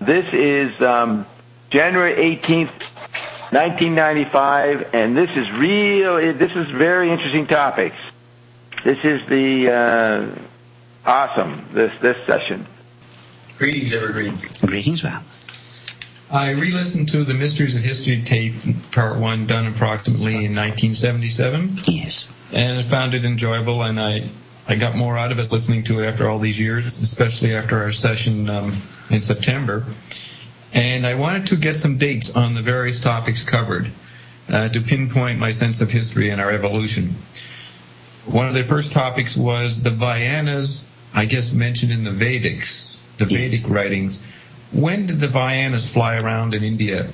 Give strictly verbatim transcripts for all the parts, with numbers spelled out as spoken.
This is um, January eighteenth, nineteen ninety-five, and this is real. This is very interesting topics. This is the uh, awesome this this session. Greetings, Evergreen. Greetings, Val. I re-listened to the Mysteries of History tape, part one, done approximately in nineteen seventy-seven. Yes. And I found it enjoyable, and I, I got more out of it listening to it after all these years, especially after our session um, in September. And I wanted to get some dates on the various topics covered uh, to pinpoint my sense of history and our evolution. One of the first topics was the Vayanas, I guess mentioned in the Vedics, the yes. Vedic writings. When did the Vayanas fly around in India?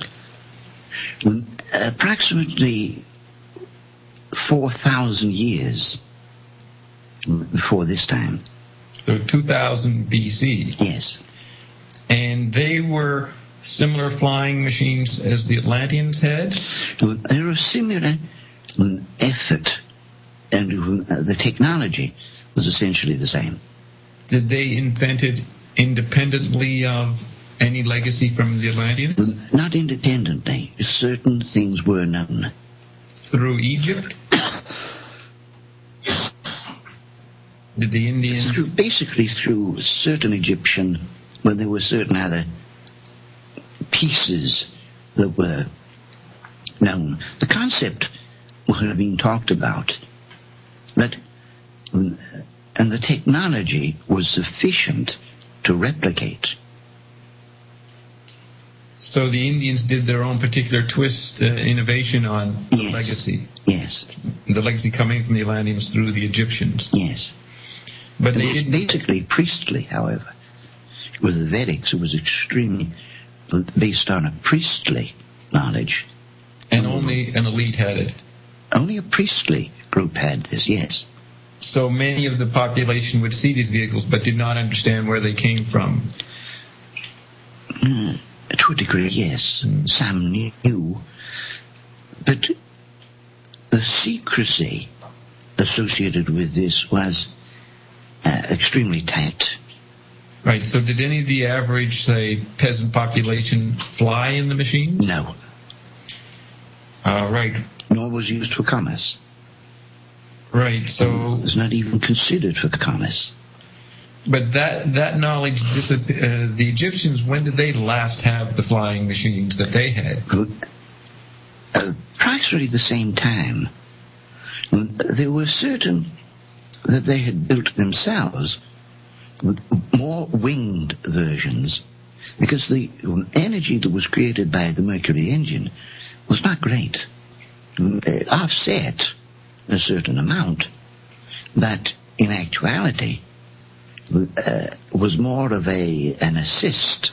Approximately four thousand years before this time. So two thousand B C? Yes. And they were similar flying machines as the Atlanteans had? They were a similar effort, and the technology was essentially the same. Did they invent it independently of any legacy from the Atlanteans? Not independently. Certain things were known. Through Egypt? Did the Indians... Through, basically through certain Egyptian, when there were certain other pieces that were known. The concept had been talked about, that, and the technology was sufficient to replicate. So the Indians did their own particular twist, uh, innovation on the yes. legacy. Yes. The legacy coming from the Atlanteans through the Egyptians. Yes. But it they was didn't... basically priestly, however. With the Vedics, it was extremely based on a priestly knowledge. And only an elite had it? Only a priestly group had this, yes. So many of the population would see these vehicles but did not understand where they came from? Mm, to a degree, yes. Mm. Some knew. But the secrecy associated with this was uh, extremely tight. Right, so did any of the average, say, peasant population fly in the machines? No. Uh, right. Nor was used for commerce. Right, so... It was not even considered for commerce. But that that knowledge, uh, the Egyptians, when did they last have the flying machines that they had? Uh, approximately the same time. There were certain that they had built themselves, more winged versions, because the energy that was created by the Mercury engine was not great. It offset a certain amount, but in actuality uh, was more of a an assist.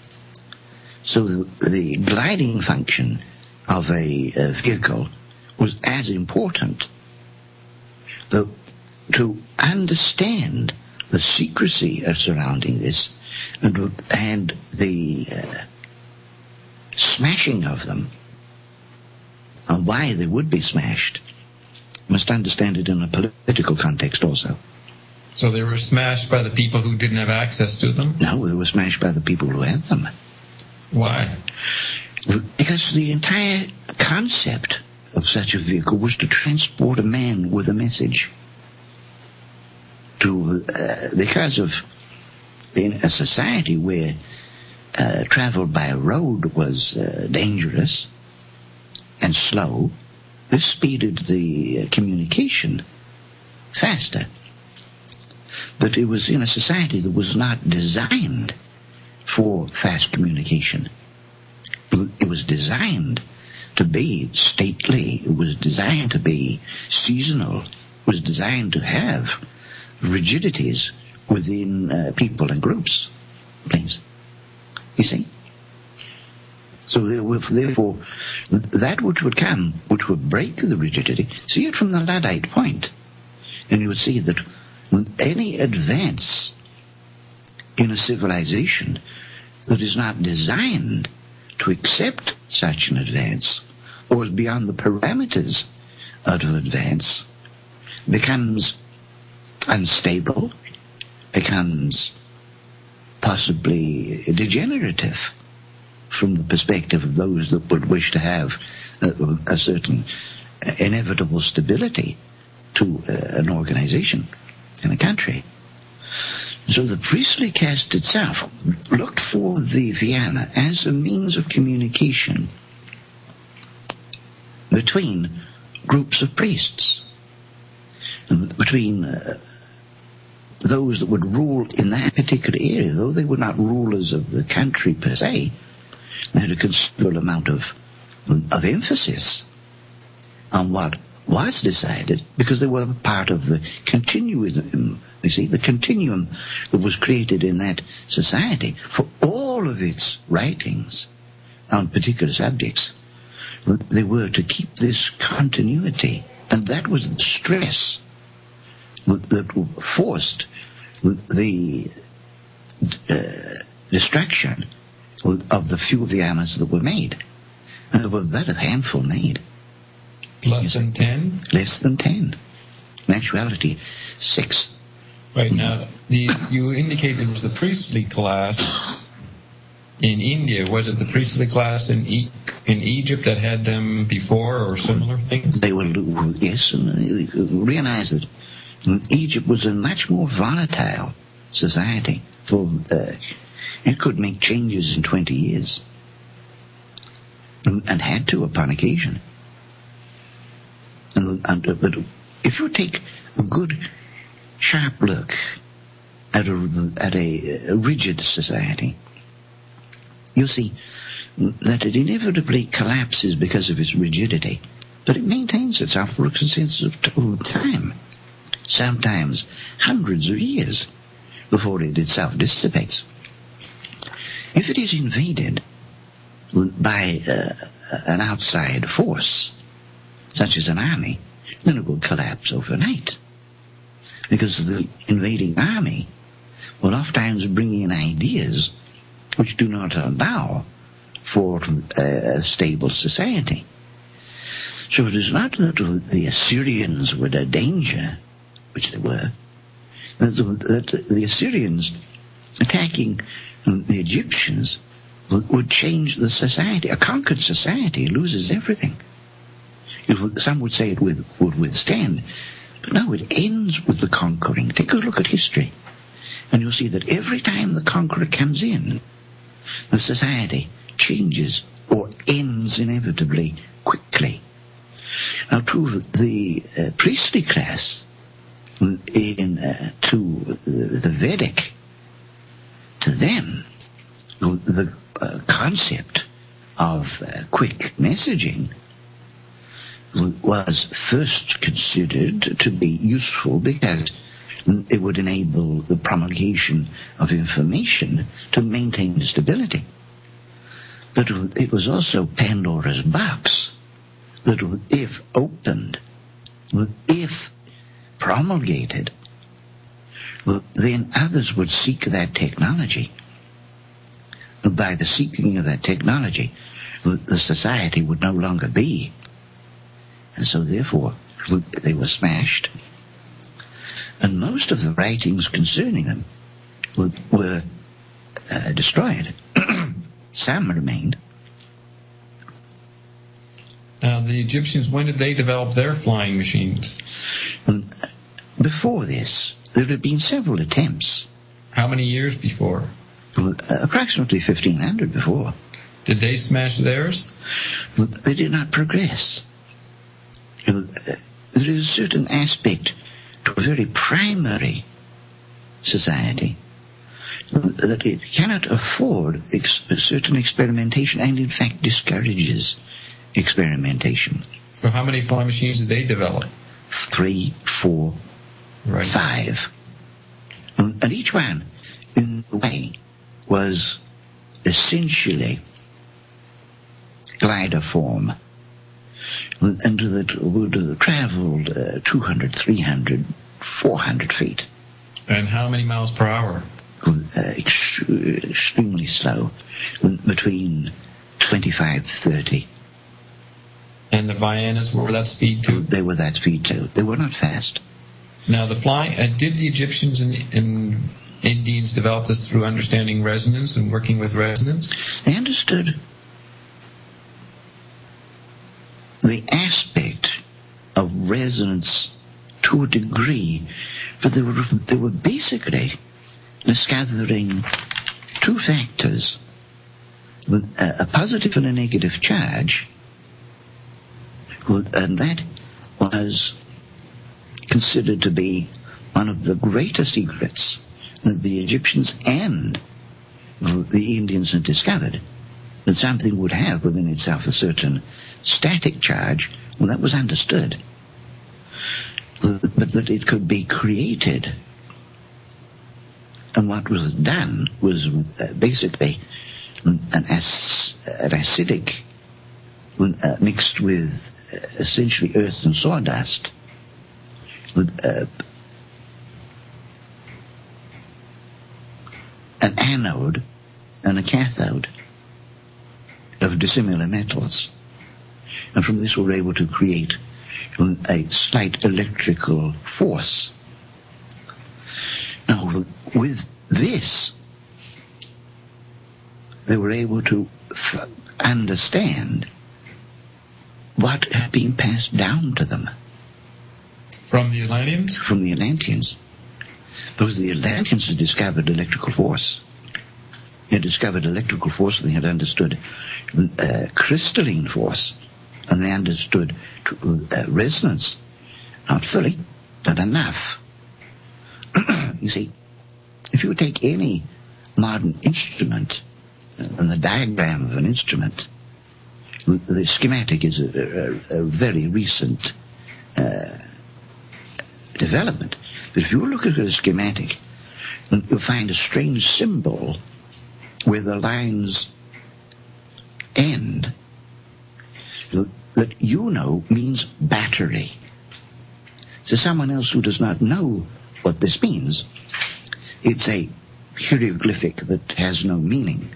So the, the gliding function of a, a vehicle was as important. The, to understand the secrecy of surrounding this and, and the uh, smashing of them, and why they would be smashed, must understand it in a political context also. So they were smashed by the people who didn't have access to them? No, they were smashed by the people who had them. Why? Because the entire concept of such a vehicle was to transport a man with a message. To uh, because of in a society where uh, travel by road was uh, dangerous and slow, this speeded the uh, communication faster. But it was in a society that was not designed for fast communication. It was designed to be stately. It was designed to be seasonal. It was designed to have rigidities within uh, people and groups. Things. You see? So therefore, that which would come, which would break the rigidity, see it from the Luddite point, and you would see that any advance in a civilization that is not designed to accept such an advance, or is beyond the parameters of advance, becomes unstable, becomes possibly degenerative from the perspective of those that would wish to have a, a certain inevitable stability to uh, an organization in a country. So the priestly caste itself looked for the Vihana as a means of communication between groups of priests, between uh, those that would rule in that particular area. Though they were not rulers of the country per se, they had a considerable amount of, of emphasis on what was decided, because they were part of the continuum, you see, the continuum that was created in that society for all of its writings on particular subjects. They were to keep this continuity, and that was the stress that forced the uh, destruction of the few Vihanas that were made. And there were about a handful made. Less than ten? Less than ten. In actuality, six. Right, now, the, you indicated it was the priestly class in India. Was it the priestly class in e- in Egypt that had them before, or similar things? They were, yes, and realize that Egypt was a much more volatile society. For uh, it could make changes in twenty years, and, and had to upon occasion. And, and, but if you take a good, sharp look at a, at a, a rigid society, you'll see that it inevitably collapses because of its rigidity, but it maintains itself for a considerable time, sometimes hundreds of years, before it itself dissipates. If it is invaded by uh, an outside force, such as an army, then it will collapse overnight. Because the invading army will oftentimes bring in ideas which do not allow for a stable society. So it is not that the Assyrians were a danger, which they were, that the Assyrians attacking the Egyptians would change the society. A conquered society loses everything. Some would say it would, would withstand, but no, it ends with the conquering. Take a look at history, and you'll see that every time the conqueror comes in, the society changes or ends inevitably quickly. Now, to the uh, priestly class, in uh, to the, the Vedic, to them, the uh, concept of uh, quick messaging was first considered to be useful because it would enable the promulgation of information to maintain stability. But it was also Pandora's box that if opened, if promulgated, then others would seek that technology. By the seeking of that technology, the society would no longer be. And so, therefore, they were smashed. And most of the writings concerning them were, were uh, destroyed. Some remained. Now, the Egyptians, when did they develop their flying machines? Um, before this, there had been several attempts. How many years before? Uh, approximately fifteen hundred before. Did they smash theirs? They did not progress. Uh, there is a certain aspect to a very primary society that it cannot afford ex- a certain experimentation, and in fact discourages experimentation. So how many flying machines did they develop? Three, four, right. five. And, and each one, in a way, was essentially glider form, and that would have traveled uh, two hundred, three hundred, four hundred feet. And how many miles per hour? Uh, ex- extremely slow, between twenty-five, thirty. And the Vihanas were that speed too? They were that speed too. They were not fast. Now, the flying, uh, did the Egyptians in, in Indians developed this through understanding resonance and working with resonance? They understood the aspect of resonance to a degree, but they were, they were basically discovering two factors, a positive and a negative charge, and that was considered to be one of the greater secrets that the Egyptians and the Indians had discovered, that something would have within itself a certain static charge. Well, that was understood, but that it could be created. And what was done was uh, basically an, ac- an acidic uh, mixed with uh, essentially earth and sawdust, with uh, an anode and a cathode of dissimilar metals. And from this we were able to create a slight electrical force. Now, with this, they were able to f- understand what had been passed down to them. From the Atlanteans? From the Atlanteans. Because the Atlanteans had discovered electrical force. They had discovered electrical force, and they had understood uh, crystalline force, and they understood uh, resonance. Not fully, but enough. You see, if you take any modern instrument, uh, and the diagram of an instrument, the schematic is a, a, a very recent uh, development. But if you look at a schematic, you'll find a strange symbol where the lines end that you know means battery. So someone else who does not know what this means, it's a hieroglyphic that has no meaning.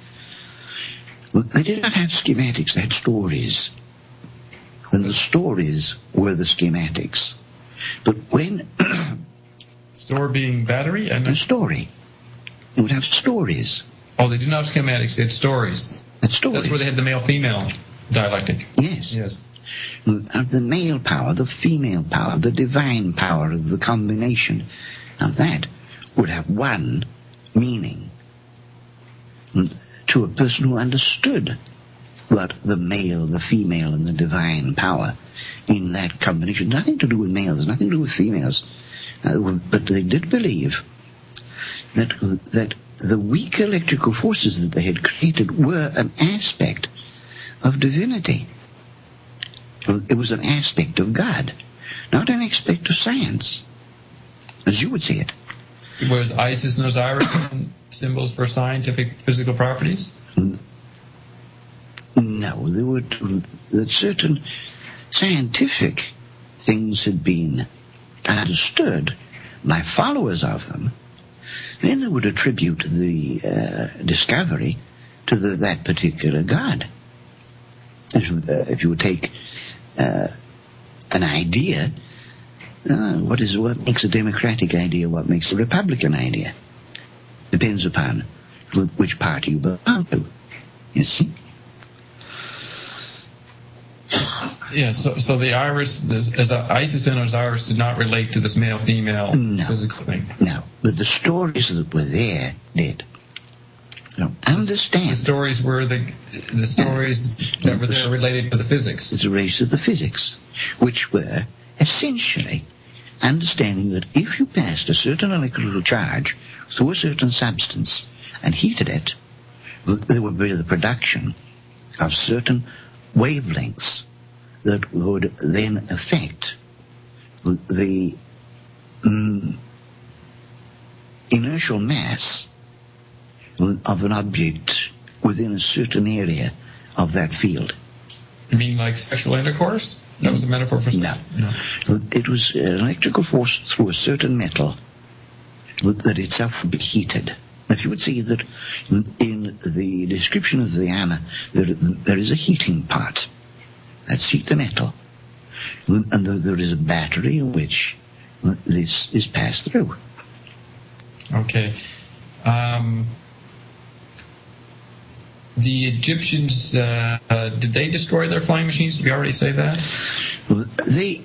They did not have schematics, they had stories. And the stories were the schematics. But when... Store being battery? And a story. They would have stories. Oh, they didn't have schematics, they had stories. Had stories. That's where they had the male-female dialectic. Yes. Yes. The male power, the female power, the divine power of the combination. Now that would have one meaning to a person who understood what the male, the female, and the divine power in that combination. Nothing to do with males, nothing to do with females. Uh, but they did believe that that the weak electrical forces that they had created were an aspect of divinity. It was an aspect of God, not an aspect of science, as you would see it. Was Isis and Osiris symbols for scientific physical properties? No, there were that certain scientific things had been understood by followers of them. Then they would attribute the uh, discovery to the, that particular god. If, uh, if you would take uh, an idea, uh, what is what makes a democratic idea, what makes a republican idea, depends upon which party you belong to. You see? Yeah, so so the Iris, the, as the Isis and Osiris did not relate to this male-female no, physical thing. No, but the stories that were there did. You know, understand. The stories were the the stories that were there related to the physics. It's related to the physics, which were essentially understanding that if you passed a certain electrical charge through a certain substance and heated it, there would be the production of certain wavelengths that would then affect the um, inertial mass of an object within a certain area of that field. You mean like sexual intercourse? That was a metaphor for sex? No. no. It was an electrical force through a certain metal that itself would be heated. If you would see that in the description of the Amma, there, there is a heating pot. That's heat the metal. And there is a battery in which this is passed through. Okay. Um, the Egyptians, uh, uh, did they destroy their flying machines? Did we already say that? Well, they...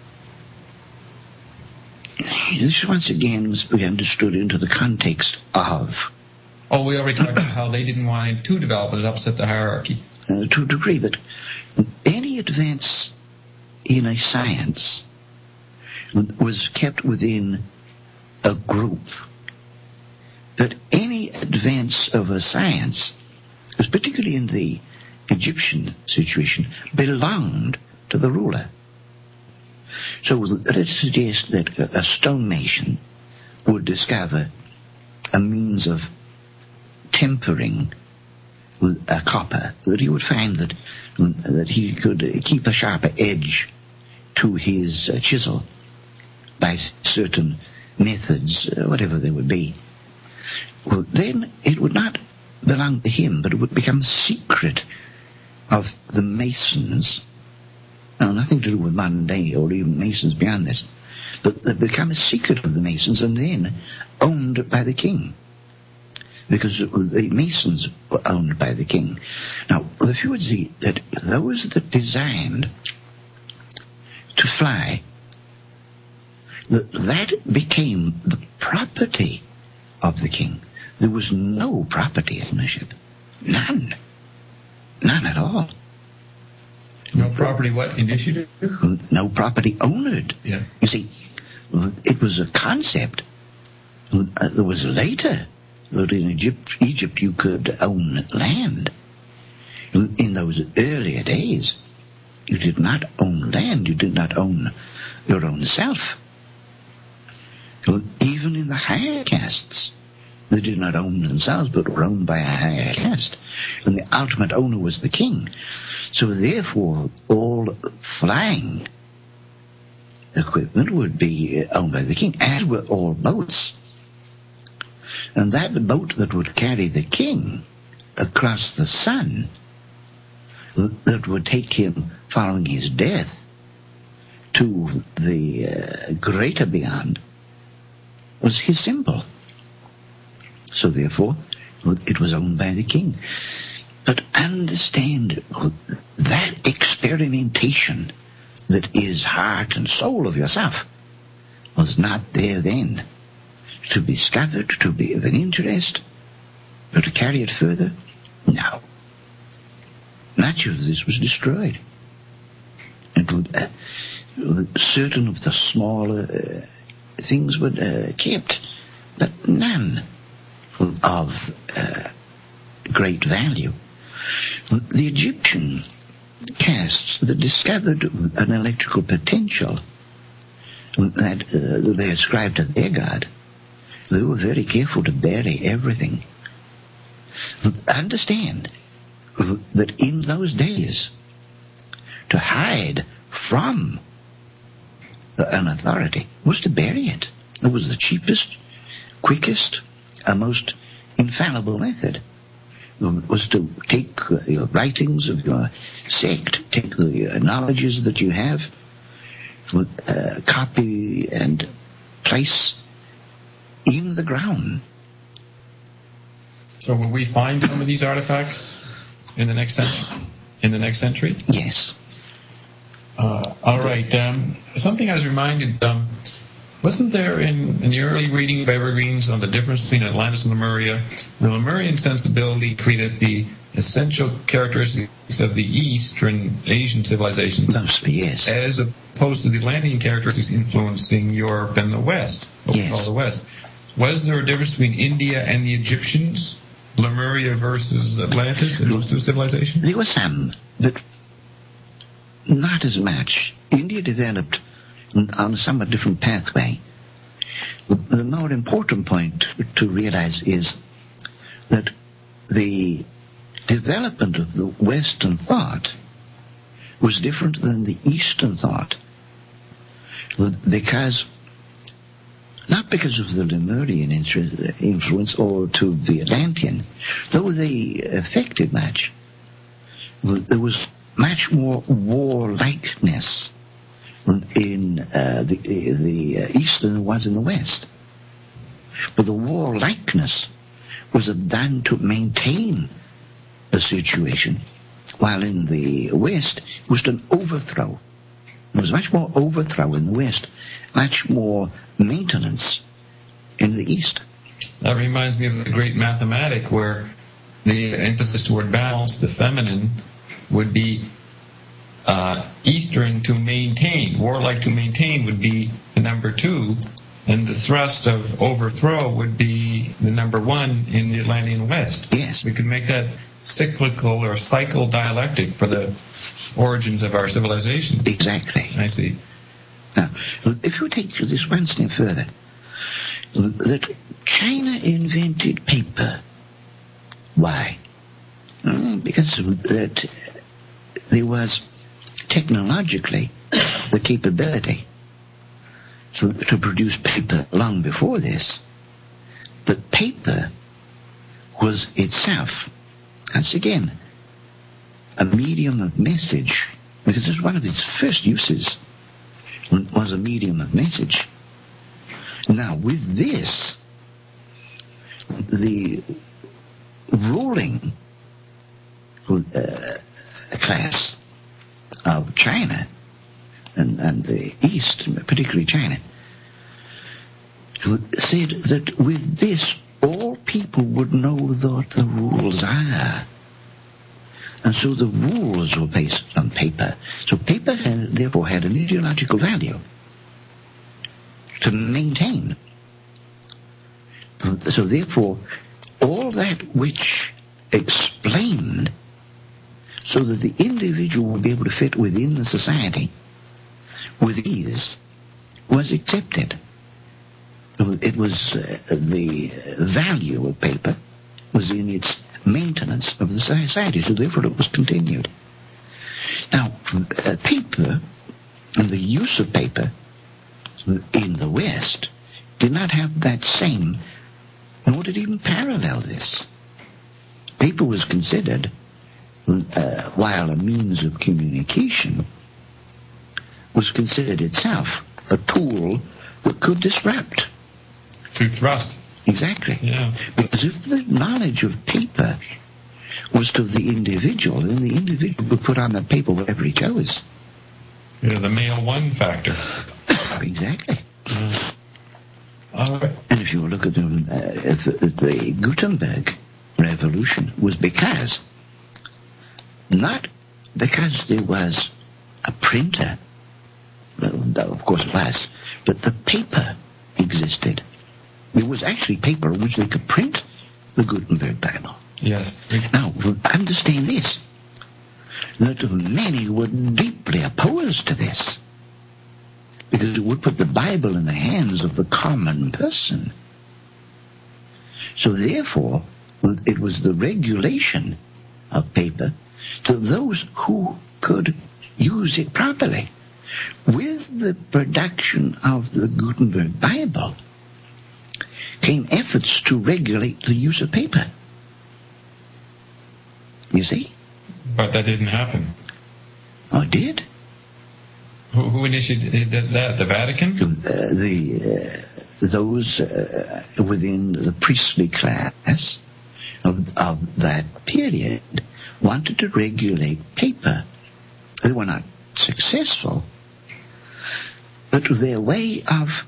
This, once again, must be understood into the context of... Oh, we already talked about how they didn't want it to develop and it upset the hierarchy. Uh, to a degree, but any advance in a science was kept within a group. But any advance of a science, particularly in the Egyptian situation, belonged to the ruler. So let's suggest that a stonemason would discover a means of tempering with a copper, that he would find that that he could keep a sharper edge to his uh, chisel by certain methods, uh, whatever they would be. Well, then it would not belong to him, but it would become a secret of the Masons. Now, nothing to do with modern day or even Masons beyond this, but it become a secret of the Masons and then owned by the king, because the Masons were owned by the king. Now, the view would see that those that designed to fly, that, that became the property of the king. There was no property ownership. None. None at all. No property what? Initiative? No property owned. Yeah. You see, it was a concept that was later that in Egypt, Egypt you could own land. In those earlier days, you did not own land. You did not own your own self. Even in the higher castes, they did not own themselves, but were owned by a higher caste. And the ultimate owner was the king. So therefore, all flying equipment would be owned by the king, as were all boats. And that boat that would carry the king across the sun, that would take him following his death to the uh, greater beyond, was his symbol. So therefore, it was owned by the king. But understand that experimentation that is heart and soul of yourself was not there then. To be discovered, to be of an interest, but to carry it further, no. Much of this was destroyed. And uh, certain of the smaller uh, things were uh, kept, but none of uh, great value. The Egyptian castes that discovered an electrical potential that uh, they ascribed to their god, they were very careful to bury everything. Understand that in those days, to hide from an authority was to bury it. It was the cheapest, quickest, and most infallible method. It was to take your writings of your sect, take the knowledges that you have, uh, copy and place in the ground. So will we find some of these artifacts in the next century? In the next century? Yes. Uh, all right. Um, something I was reminded. Um, wasn't there in, in the early reading of Evergreens on the difference between Atlantis and Lemuria? The Lemurian sensibility treated the essential characteristics of the Eastern Asian civilizations, Mostly, yes, as opposed to the Atlantean characteristics influencing Europe and the West, what yes. we call the West. Was there a difference between India and the Egyptians, Lemuria versus Atlantis, in those two civilizations? There was some, but not as much. India developed on a somewhat different pathway. The more important point to realize is that the development of the Western thought was different than the Eastern thought, because not because of the Lemurian influence or to the Atlantean, though they affected much. There was much more warlikeness in uh, the, the East than there was in the West. But the warlikeness was done to maintain a situation, while in the West it was an overthrow. There was much more overthrow in the West, much more maintenance in the East. That reminds me of the great mathematic where the emphasis toward balance, the feminine, would be uh, Eastern to maintain. Warlike to maintain would be the number two, and the thrust of overthrow would be the number one in the Atlantean West. Yes. We could make that cyclical or cycle dialectic for the origins of our civilization. Exactly. I see. Now, if you take this one step further, that China invented paper. Why? Mm, because that there was technologically the capability to, to produce paper long before this. But paper was itself, once again, a medium of message, because it's one of its first uses was a medium of message. Now, with this, the ruling uh, class of China and, and the East, particularly China, said that with this, all people would know what the rules are. And so the rules were based on paper. So paper had, therefore had an ideological value to maintain. So therefore, all that which explained so that the individual would be able to fit within the society with ease was accepted. It was uh, the value of paper was in its maintenance of the society, so therefore it was continued. Now, uh, paper and the use of paper in the West did not have that same, nor did even parallel this. Paper was considered, uh, while a means of communication, was considered itself a tool that could disrupt. To thrust. Exactly. Yeah. Because if the knowledge of paper was to the individual, then the individual would put on the paper whatever he chose. Yeah, the male one factor. Exactly. Yeah. All right. And if you look at the, uh, the, the Gutenberg revolution was because, not because there was a printer, though of course it was, but the paper existed. There was actually paper on which they could print the Gutenberg Bible. Yes. Now, understand this, that many were deeply opposed to this, because it would put the Bible in the hands of the common person. So therefore, it was the regulation of paper to those who could use it properly. With the production of the Gutenberg Bible came efforts to regulate the use of paper. You see? But that didn't happen. Oh, it did? Who, who initiated that? The Vatican? Uh, the uh, those uh, within the priestly class of, of that period wanted to regulate paper. They were not successful, but their way of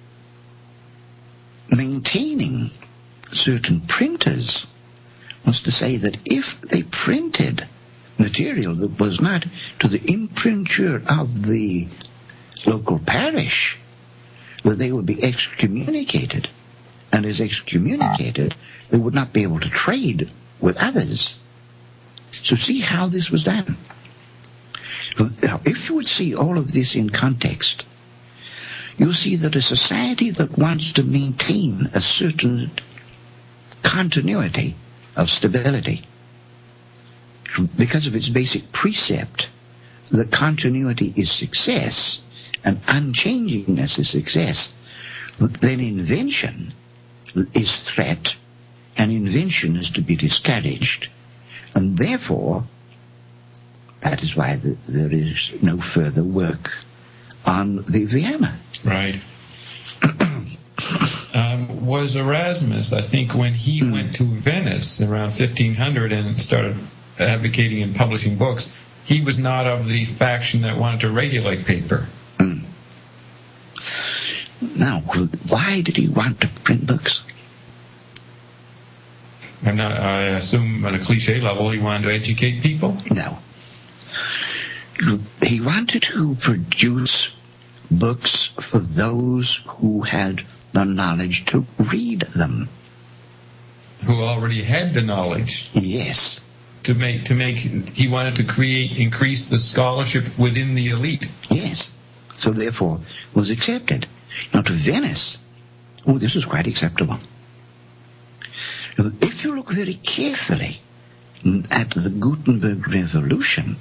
maintaining certain printers was to say that if they printed material that was not to the imprinture of the local parish, that they would be excommunicated, and as excommunicated, they would not be able to trade with others. So see how this was done. Now, if you would see all of this in context, you'll see that a society that wants to maintain a certain continuity of stability, because of its basic precept, the continuity is success and unchangingness is success, then invention is threat and invention is to be discouraged. And therefore, that is why the, there is no further work on the Vienna. Right. um, was Erasmus. I think when he mm. went to Venice around fifteen hundred and started advocating and publishing books, he was not of the faction that wanted to regulate paper. Mm. Now, why did he want to print books? I'm not, I assume at a cliche level he wanted to educate people? No. He wanted to produce books for those who had the knowledge to read them. Who already had the knowledge. Yes. To make, to make, he wanted to create, increase the scholarship within the elite. Yes. So therefore was accepted. Now to Venice, oh, this is quite acceptable. If you look very carefully at the Gutenberg Revolution,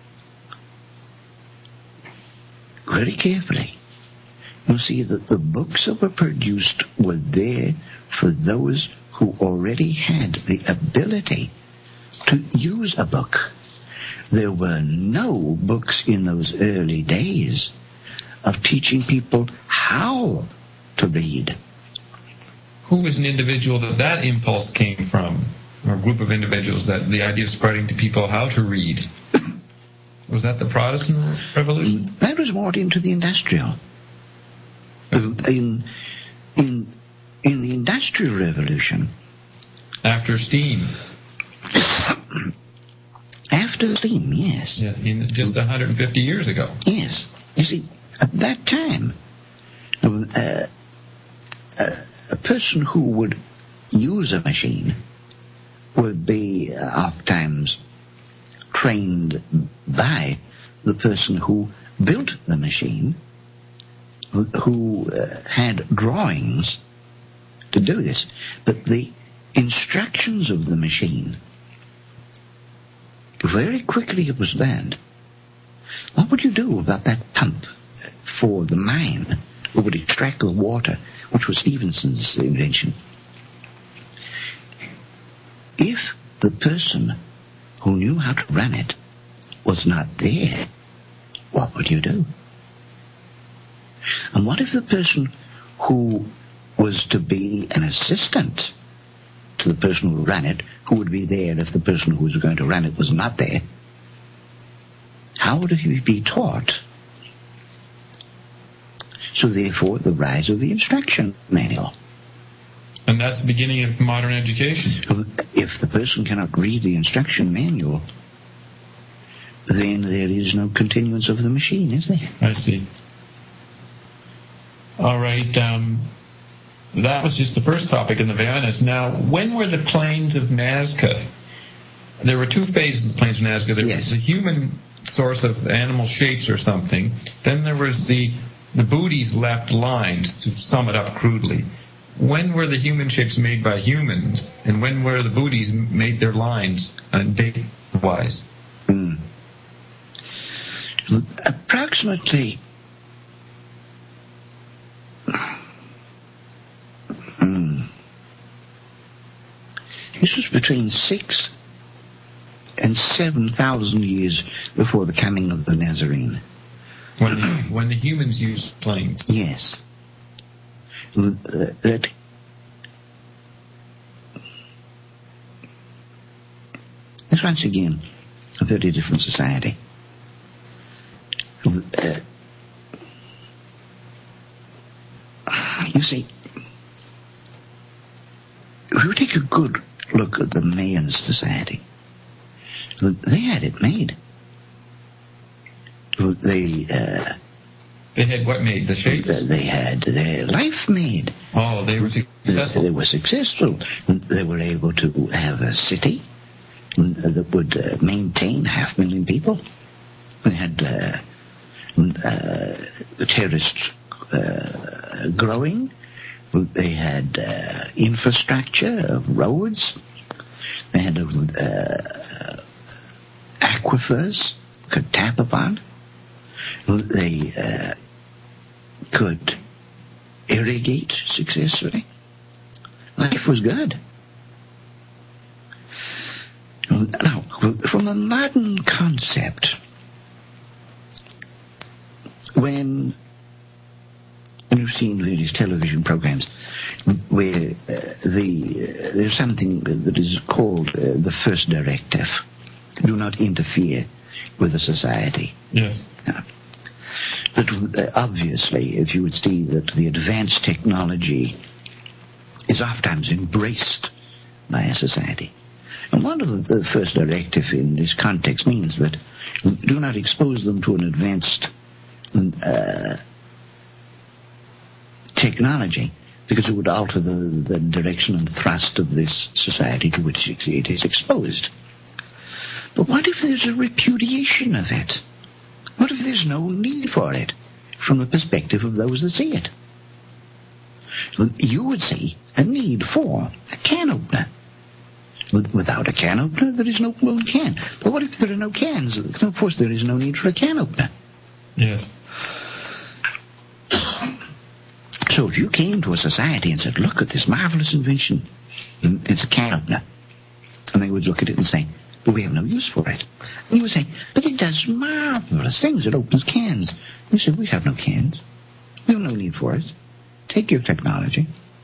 very carefully, you'll see that the books that were produced were there for those who already had the ability to use a book. There were no books in those early days of teaching people how to read. Who was an individual that that impulse came from, or a group of individuals, that the idea of spreading to people how to read? Was that the Protestant Revolution? That was more into the industrial. In, in, in the Industrial Revolution... After steam. After steam, yes. Yeah, in just one hundred fifty years ago. Yes. You see, at that time, uh, uh, a person who would use a machine would be uh, oftentimes trained by the person who built the machine, who, who uh, had drawings to do this. But the instructions of the machine, very quickly it was learned. What would you do about that pump for the mine that would extract the water, which was Stephenson's invention? If the person who knew how to run it was not there, what would you do? And what if the person who was to be an assistant to the person who ran it, who would be there if the person who was going to run it was not there? How would he be taught? So therefore, the rise of the instruction manual. And that's the beginning of modern education. If the person cannot read the instruction manual, then there is no continuance of the machine, is there? I see. All right. Um, that was just the first topic in the Venice. Now, when were the plains of Nazca? There were two phases of the plains of Nazca. There yes. was the human source of animal shapes or something. Then there was the the booties left lines, to sum it up crudely. When were the human shapes made by humans, and when were the booties made their lines, uh, date-wise? Mm. Approximately... Mm. This was between six and seven thousand years before the coming of the Nazarene. When the, when the humans used planes. Yes. Uh, that it's once again a very different society. Uh, you see, if you take a good look at the Mayan society, they had it made. They uh, they had what made? The shapes? They had their life made. Oh, they were successful. They, they were successful. They were able to have a city that would uh, maintain half a million people. They had uh, uh, the terrorists uh, growing. They had uh, infrastructure of roads. They had uh, aquifers could tap upon. They uh, could irrigate successfully. Life was good. Now, from the modern concept, when, when you seen various television programs where uh, the uh, there's something that is called uh, the first directive: do not interfere with the society. Yes. Yeah. But uh, obviously, if you would see that the advanced technology is oftentimes embraced by a society. And one of the, the first directive in this context means that do not expose them to an advanced uh, technology, because it would alter the, the direction and thrust of this society to which it is exposed. But what if there's a repudiation of it? What if there's no need for it from the perspective of those that see it? You would see a need for a can opener. Without a can opener, there is no well, can. But what if there are no cans? Of course, there is no need for a can opener. Yes. So if you came to a society and said, look at this marvelous invention, it's a can opener, and they would look at it and say, but we have no use for it. And you would say, but it does marvelous things. It opens cans. You said, we have no cans. We have no need for it. Take your technology.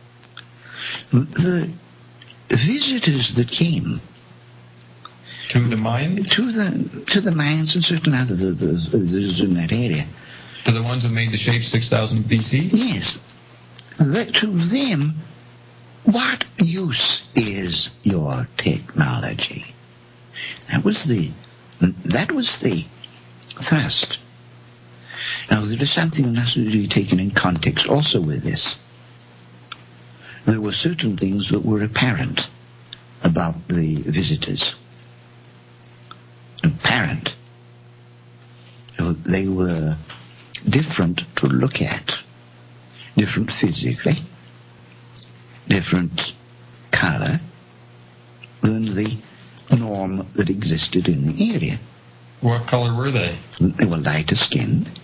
The visitors that came to the mines, to the to the mines and certain other the, the, the, in that area, to the ones who made the shape six thousand B C. Yes, that to them, what use is your technology? That was the that was the thrust. Now there is something that has to be taken in context also with this. There were certain things that were apparent about the visitors. Apparent. They were different to look at, different physically, different color than the norm that existed in the area. What color were they? They were lighter skinned.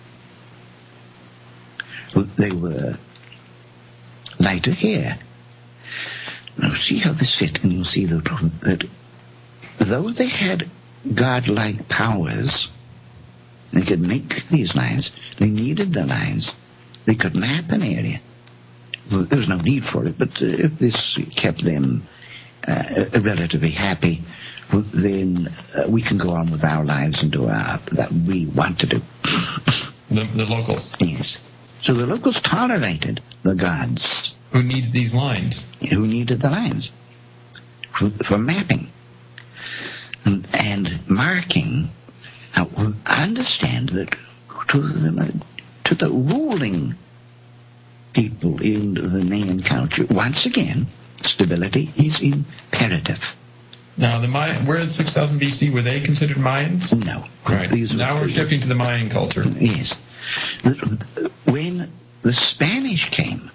They were lighter hair. Now see how this fit, and you'll see that, that though they had godlike powers, they could make these lines, they needed the lines, they could map an area. Well, there was no need for it, but uh, if this kept them uh, relatively happy, well, then uh, we can go on with our lives and do our, that we want to do. the, the locals. Yes. So the locals tolerated the gods. Who needed these lines? Who needed the lines for, for mapping and, and marking. Now, understand that to the, to the ruling people in the Mayan culture, once again, stability is imperative. Now, the Mayan, where in six thousand B C, were they considered Mayans? No. Right. These now were, we're shifting to the Mayan culture. Yes. When the Spanish came,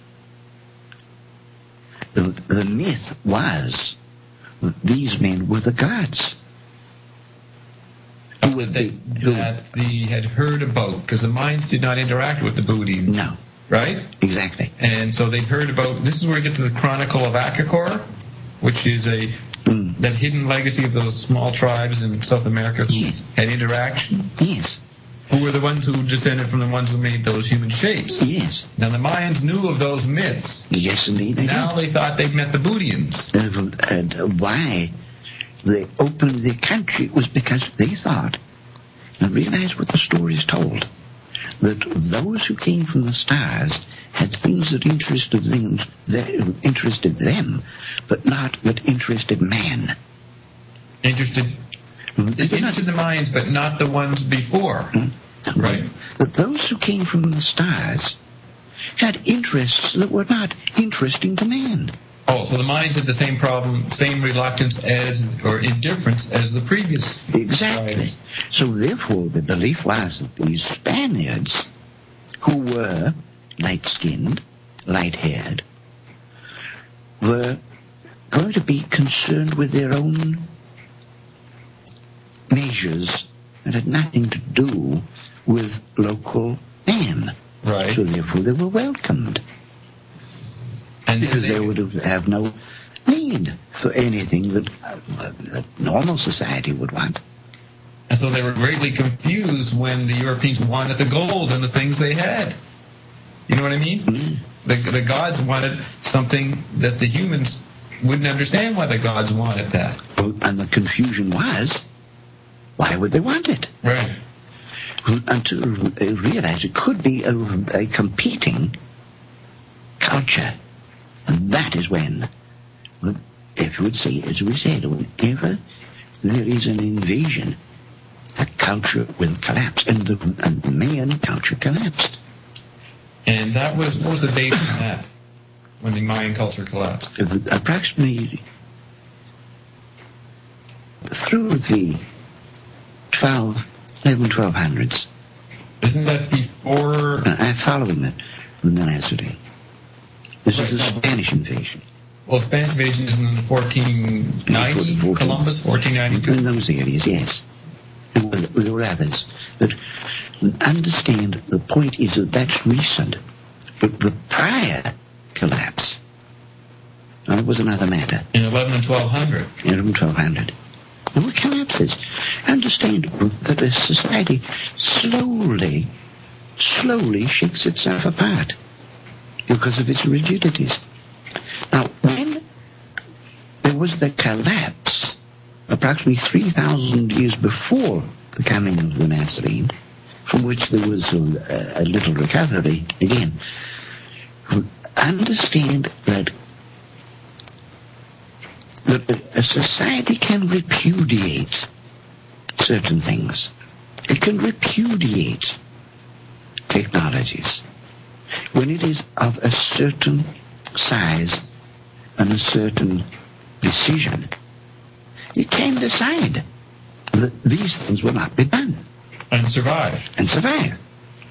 the, the myth was that these men were the gods. Who would they, that they had heard about, because the Mayans did not interact with the Boodians. No. Right? Exactly. And so they'd heard about, this is where we get to the Chronicle of Akakor, which is a mm. that hidden legacy of those small tribes in South America who yes. had interaction. Yes. Who were the ones who descended from the ones who made those human shapes. Yes. Now the Mayans knew of those myths. Yes, indeed they now did. they thought they'd met the Boodians. Uh, and why they opened their country was because they thought, and realized what the stories told, that those who came from the stars had things that interested them, that interested them, but not that interested man. Interested, interested the Mayans, but not the ones before. Mm-hmm. Right. That those who came from the stars had interests that were not interesting to man. Oh, so the Mayans had the same problem, same reluctance as, or indifference as the previous. Exactly. Tribes. So therefore the belief was that these Spaniards, who were light-skinned, light-haired, were going to be concerned with their own measures that had nothing to do with local man. Right. So therefore they were welcomed. And because they, they would have, have no need for anything that uh, a normal society would want. And so they were greatly confused when the Europeans wanted the gold and the things they had. You know what I mean? Mm. The, the gods wanted something that the humans wouldn't understand why the gods wanted that. Well, and the confusion was, why would they want it? Right. Well, until they realized it could be a, a competing culture. And that is when, well, if you would say, as we said, whenever there is an invasion, a culture will collapse. And the, and the Mayan culture collapsed. And that was, what was the date on that, when the Mayan culture collapsed? Approximately through the twelve, eleven, twelve hundreds. Isn't that before? Uh, I'm following the, the Nazarene. This right, is the no, Spanish invasion. Well, Spanish invasion is in the fourteen ninety, fourteen, Columbus, fourteen ninety-two? In those areas, yes. There were others. But understand, the point is that that's recent. But the prior collapse, that was another matter. In eleven and twelve hundred. In eleven and twelve hundred. There were collapses. Understand that a society slowly, slowly shakes itself apart because of its rigidities. Now, when there was the collapse, approximately three thousand years before the coming of the Nazarene, from which there was a, a little recovery, again, understand that, that a society can repudiate certain things. It can repudiate technologies when it is of a certain size and a certain decision. It can decide that these things will not be done. And survive. And survive.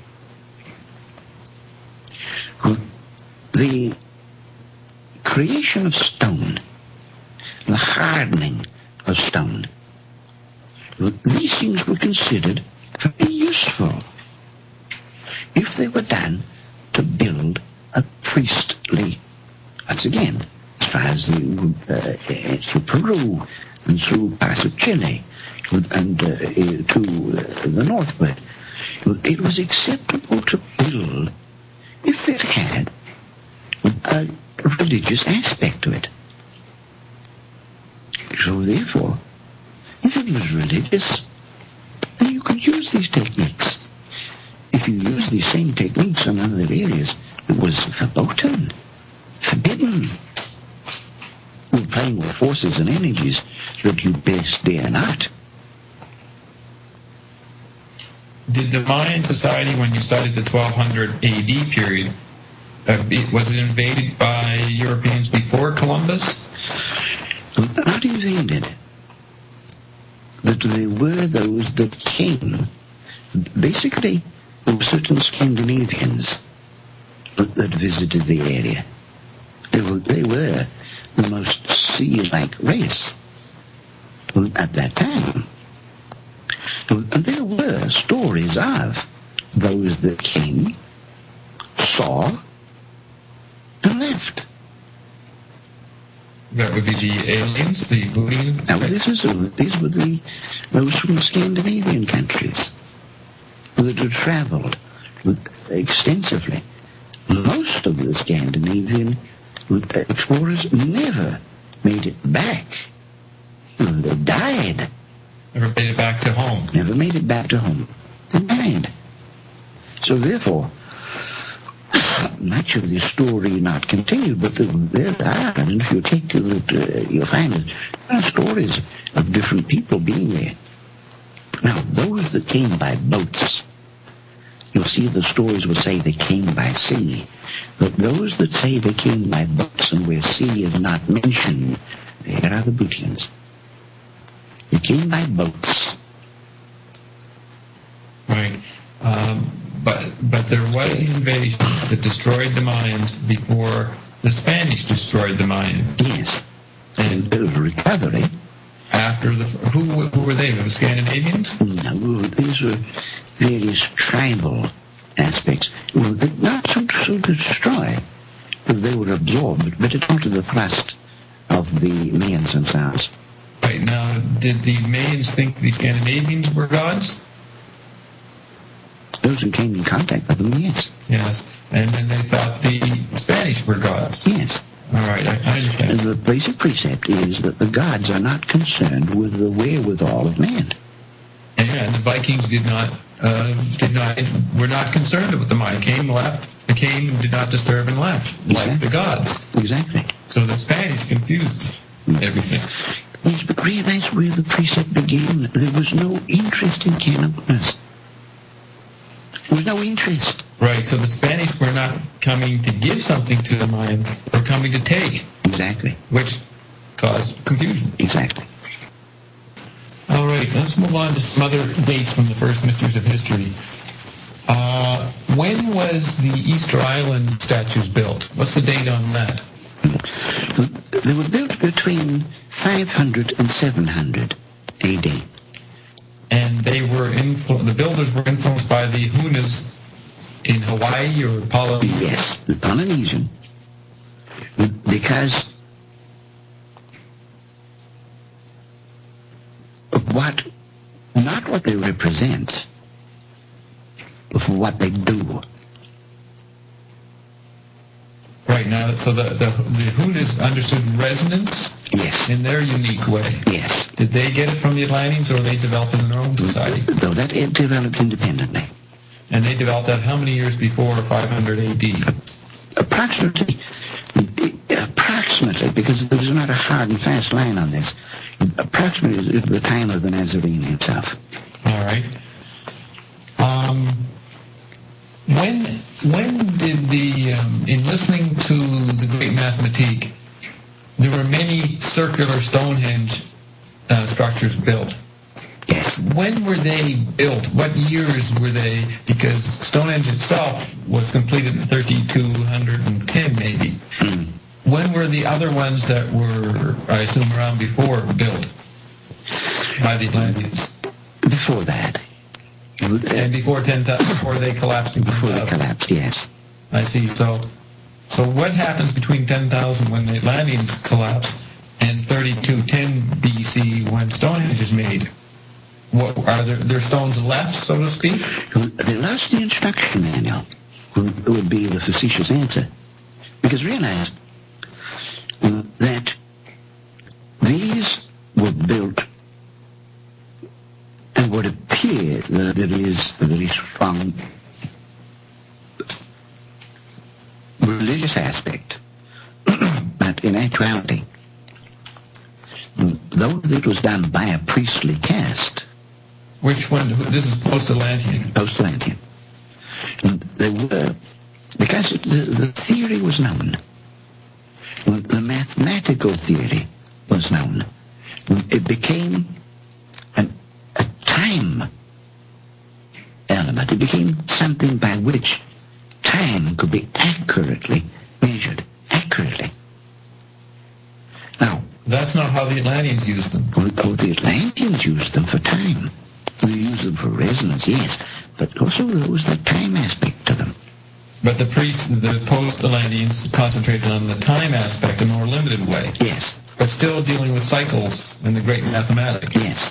The creation of stone, the hardening of stone, these things were considered very useful if they were done to build a priestly. Once again, as far as the, uh, through Peru and through parts of Chile and uh, to uh, the northward, it was acceptable to build if it had a religious aspect to it. So therefore, if it was religious, then you could use these techniques. If you use these same techniques in other areas, it was verboten, forbidden. You're playing with forces and energies that you best dare not. Did the Mayan society, when you started the twelve hundred A D period, uh, was it invaded by Europeans before Columbus? Not invaded. But there were those that came. Basically, there were certain Scandinavians that, that visited the area. They were, they were the most sea-like race at that time. And there were stories of those that came, saw, and left. That would be the aliens, the Booleans? Now, this is, these were the, those from the Scandinavian countries that had traveled extensively. Most of the Scandinavian explorers never made it back. They died. Never made it back to home. Never made it back to home. They died. So therefore, much of the story not continued, but there are, and if you take to the, uh, you'll find that there are stories of different people being there. Now, those that came by boats, you'll see the stories will say they came by sea. But those that say they came by boats and where sea is not mentioned, there are the Butians. They came by boats. Right. Um, but but there was an invasion that destroyed the Mayans before the Spanish destroyed the Mayans. Yes. And a recovery. After the... Who, who were they? The Scandinavians? No, these were various tribal aspects. Well, not so, so to destroy, but they were absorbed, but it's not to the thrust of the Mayans themselves. Right. Now, did the Mayans think the Scandinavians were gods? Those who came in contact with them, yes. Yes. And then they thought the Spanish were gods. Yes. All right, I, I understand. And the basic precept is that the gods are not concerned with the wherewithal of man. And the Vikings did not, uh, did not, were not concerned with the mind. Came, left, came, did not disturb, and left, Exactly. like the gods. Exactly. So the Spanish confused everything. Yes, but realize where the precept began. There was no interest in cannibalism. There was no interest. Right, so the Spanish were not coming to give something to the Mayans, they were coming to take. Exactly. Which caused confusion. Exactly. All right, let's move on to some other dates from the first Mysteries of History. Uh, when was the Easter Island statues built? What's the date on that? They were built between five hundred and seven hundred A D. And they were influ- the builders were influenced by the Hunas in Hawaii or Polynesia? Yes, the Polynesian. Because of what, not what they represent, but for what they do. Right, now, so the, the, the Hunas understood resonance Yes. in their unique way. Yes. Did they get it from the Atlanteans, or they developed it in their own society? Though that it developed independently. And they developed that how many years before five hundred A D? Approximately, approximately, because there's not a hard and fast line on this, approximately at the time of the Nazarene himself. All right. Um, when when did the, um, in listening to the great Mathematique, there were many circular Stonehenge uh, structures built. Yes. When were they built? What years were they? Because Stonehenge itself was completed in thirty-two ten, maybe. Mm. When were the other ones that were, I assume, around before built by the Atlanteans? Before that. And before ten thousand, before they collapsed? In Before they collapsed, yes. I see. So, so what happens between ten thousand when the Atlanteans collapse and thirty-two ten B C when Stonehenge is made? What, are there, there stones left, so to speak? They lost the instruction manual, would, would be the facetious answer. Because realize that these were built and would appear that there is a very strong religious aspect. But in actuality, though it was done by a priestly caste, which one? This is post-Atlantean. Post-Atlantean. They were, because the, the theory was known. The mathematical theory was known. It became an, a time element. It became something by which time could be accurately measured. Accurately. Now, that's not how the Atlanteans used them. Oh, the Atlanteans used them for time. They used them for resonance, yes, but also there was the time aspect to them. But the priests, the post-Atlanteans concentrated on the time aspect in a more limited way. Yes. But still dealing with cycles in the great mathematics. Yes.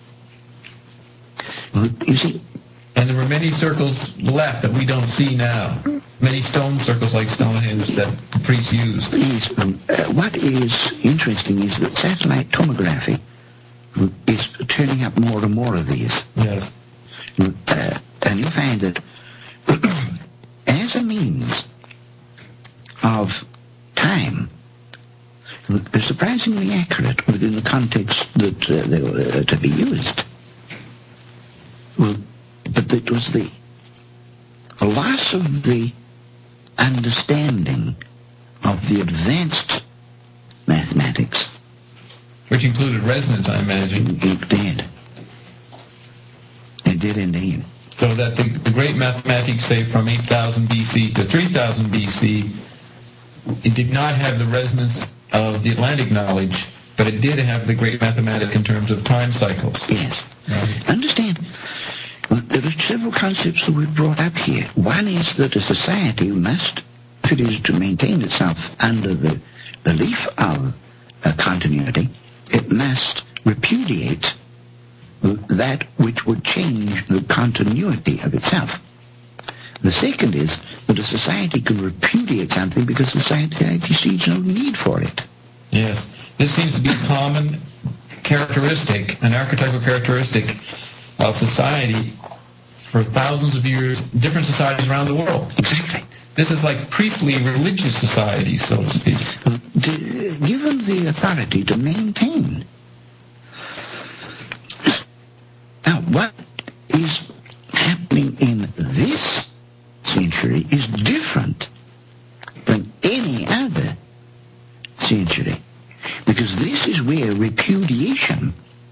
Well, you see... And there were many circles left that we don't see now. Many stone circles like Stonehenge that the priests used. Yes. Um, uh, what is interesting is that satellite tomography is turning up more and more of these. Yes. Uh, and you find that as a means of time, they're surprisingly accurate within the context that uh, they were uh, to be used. Well, but it was the loss of the understanding of the advanced mathematics. Which included resonance, I imagine. It did. It did indeed. So that the, the great mathematics, say, from eight thousand B C to three thousand B C, it did not have the resonance of the Atlantic knowledge, but it did have the great mathematics in terms of time cycles. Yes. Right. Understand, there are several concepts that we've brought up here. One is that a society must, if it is to maintain itself under the belief of uh, continuity, it must repudiate that which would change the continuity of itself. The second is that a society can repudiate something because society sees no need for it. Yes. This seems to be a common characteristic, an archetypal characteristic of society for thousands of years, different societies around the world. Exactly. This is like priestly religious society, so to speak. To give them the authority to maintain. Now, what is happening in this century is different from any other century. Because this is where repudiation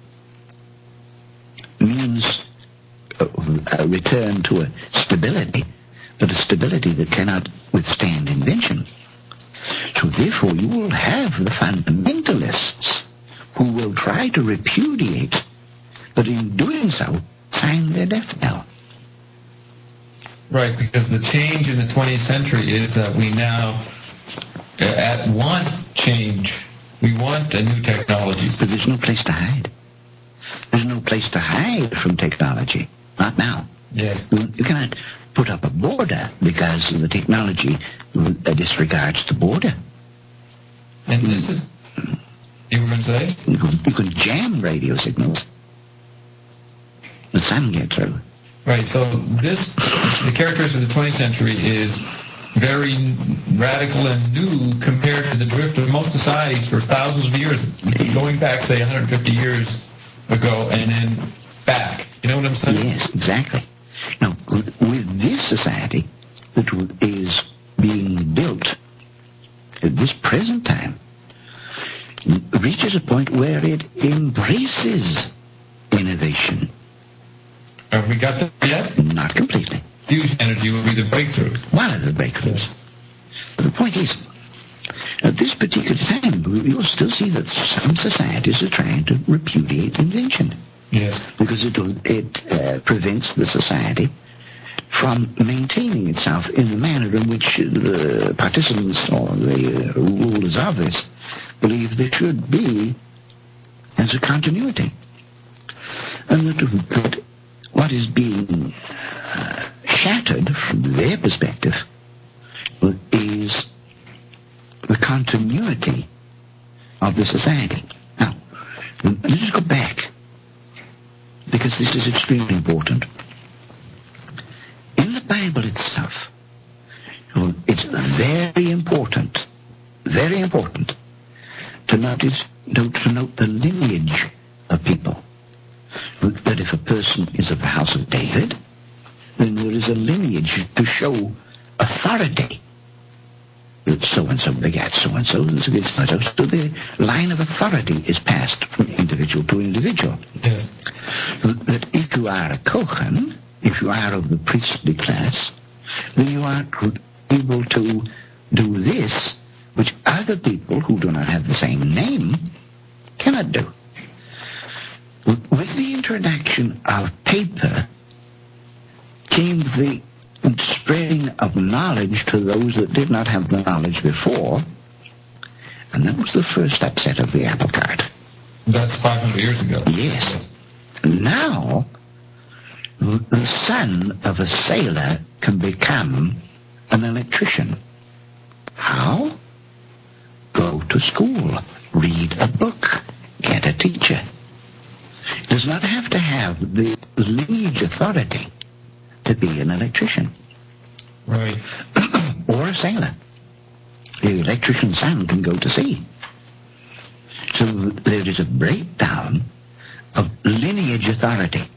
means a, a return to a stability, but a stability that cannot withstand invention. So therefore you will have the fundamentalists who will try to repudiate, but in doing so, sign their death knell. Right, because the change in the twentieth century is that we now uh, at want change. We want a new technologies. But there's no place to hide. There's no place to hide from technology. Not now. Yes. You cannot put up a border because the technology disregards the border. And this is... You were going to say? You can, you can jam radio signals. The sun get through. Right, so this, the characteristic of the twentieth century is very radical and new compared to the drift of most societies for thousands of years, going back, say, one hundred fifty years ago and then back. You know what I'm saying? Yes, exactly. Now, with this society that is being built at this present time, reaches a point where it embraces innovation. Have we got that yet? Not completely. Fusion energy will be the breakthrough. One of the breakthroughs. But the point is, at this particular time, you'll still see that some societies are trying to repudiate invention. Yes. Because it, it uh, prevents the society from maintaining itself in the manner in which the participants or the uh, rulers of this believe there should be as a continuity. And that, that what is being uh, shattered from their perspective is the continuity of the society. Now, let us go back, because this is extremely important. In the Bible itself, it's very important, very important to notice, to note the lineage of people. That if a person is of the house of David, then there is a lineage to show authority. So-and-so begat so-and-so, and so so so the line of authority is passed from individual to individual. Yes. That if you are a Kohen, if you are of the priestly class, then you are able to do this, which other people who do not have the same name cannot do. With the introduction of paper came the spreading of knowledge to those that did not have the knowledge before, and that was the first upset of the apple cart. That's five hundred years ago. Yes. yes. Now, the son of a sailor can become an electrician. How? Go to school, read a book, get a teacher. Does not have to have the lineage authority to be an electrician. Right. Or a sailor. The electrician's son can go to sea. So there is a breakdown of lineage authority.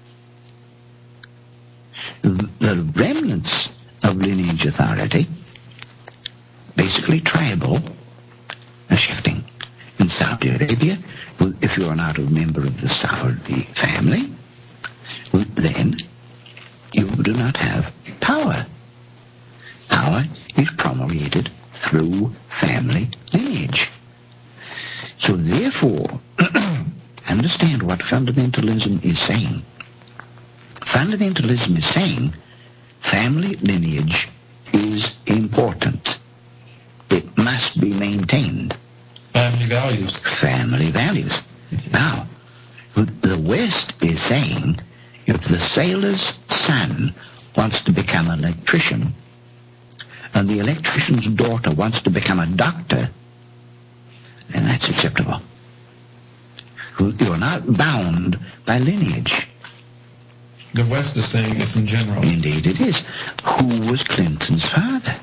The remnants of lineage authority, basically tribal, are shifting. In Saudi Arabia, if you are not a member of the Saudi family, then you do not have power. Power is promulgated through family lineage. So therefore, understand what fundamentalism is saying. Fundamentalism is saying family lineage is important. It must be maintained. Family values. Family values. Now, the West is is saying, if the sailor's son wants to become an electrician, and the electrician's daughter wants to become a doctor, then that's acceptable. You're not bound by lineage. The West is saying this in general. Indeed it is. Who was Clinton's father?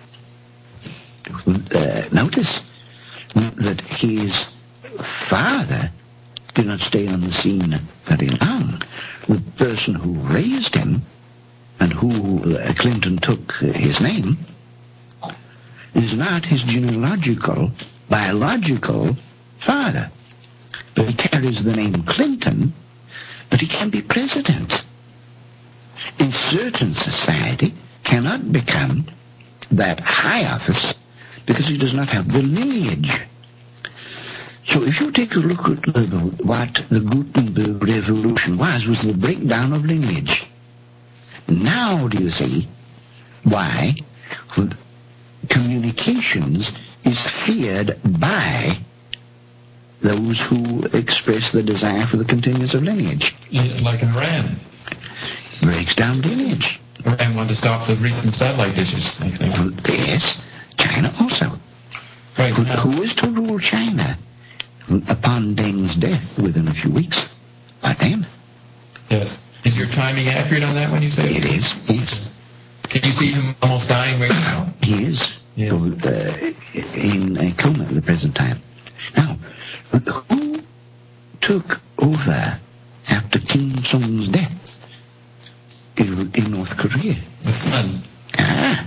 Uh, notice that his father did not stay on the scene very long. The person who raised him, and who uh, Clinton took uh, his name, is not his genealogical, biological father. But he carries the name Clinton, but he can be president. In certain society, cannot become that high office because he does not have the lineage. So if you take a look at the, what the Gutenberg Revolution was, was the breakdown of lineage. Now do you see why communications is feared by those who express the desire for the continuance of lineage? Like in Iran. Breaks down lineage. Iran wanted to stop the recent satellite dishes, I think. Yes, China also. Right. Who, who is to rule China? Upon Deng's death within a few weeks. What then? Yes. Is your timing accurate on that when you say it? It is, yes. Can you see him almost dying right now? He is. Yes. Uh, in a coma at the present time. Now, who took over after Kim Il-sung's death in, in North Korea? The son. Ah.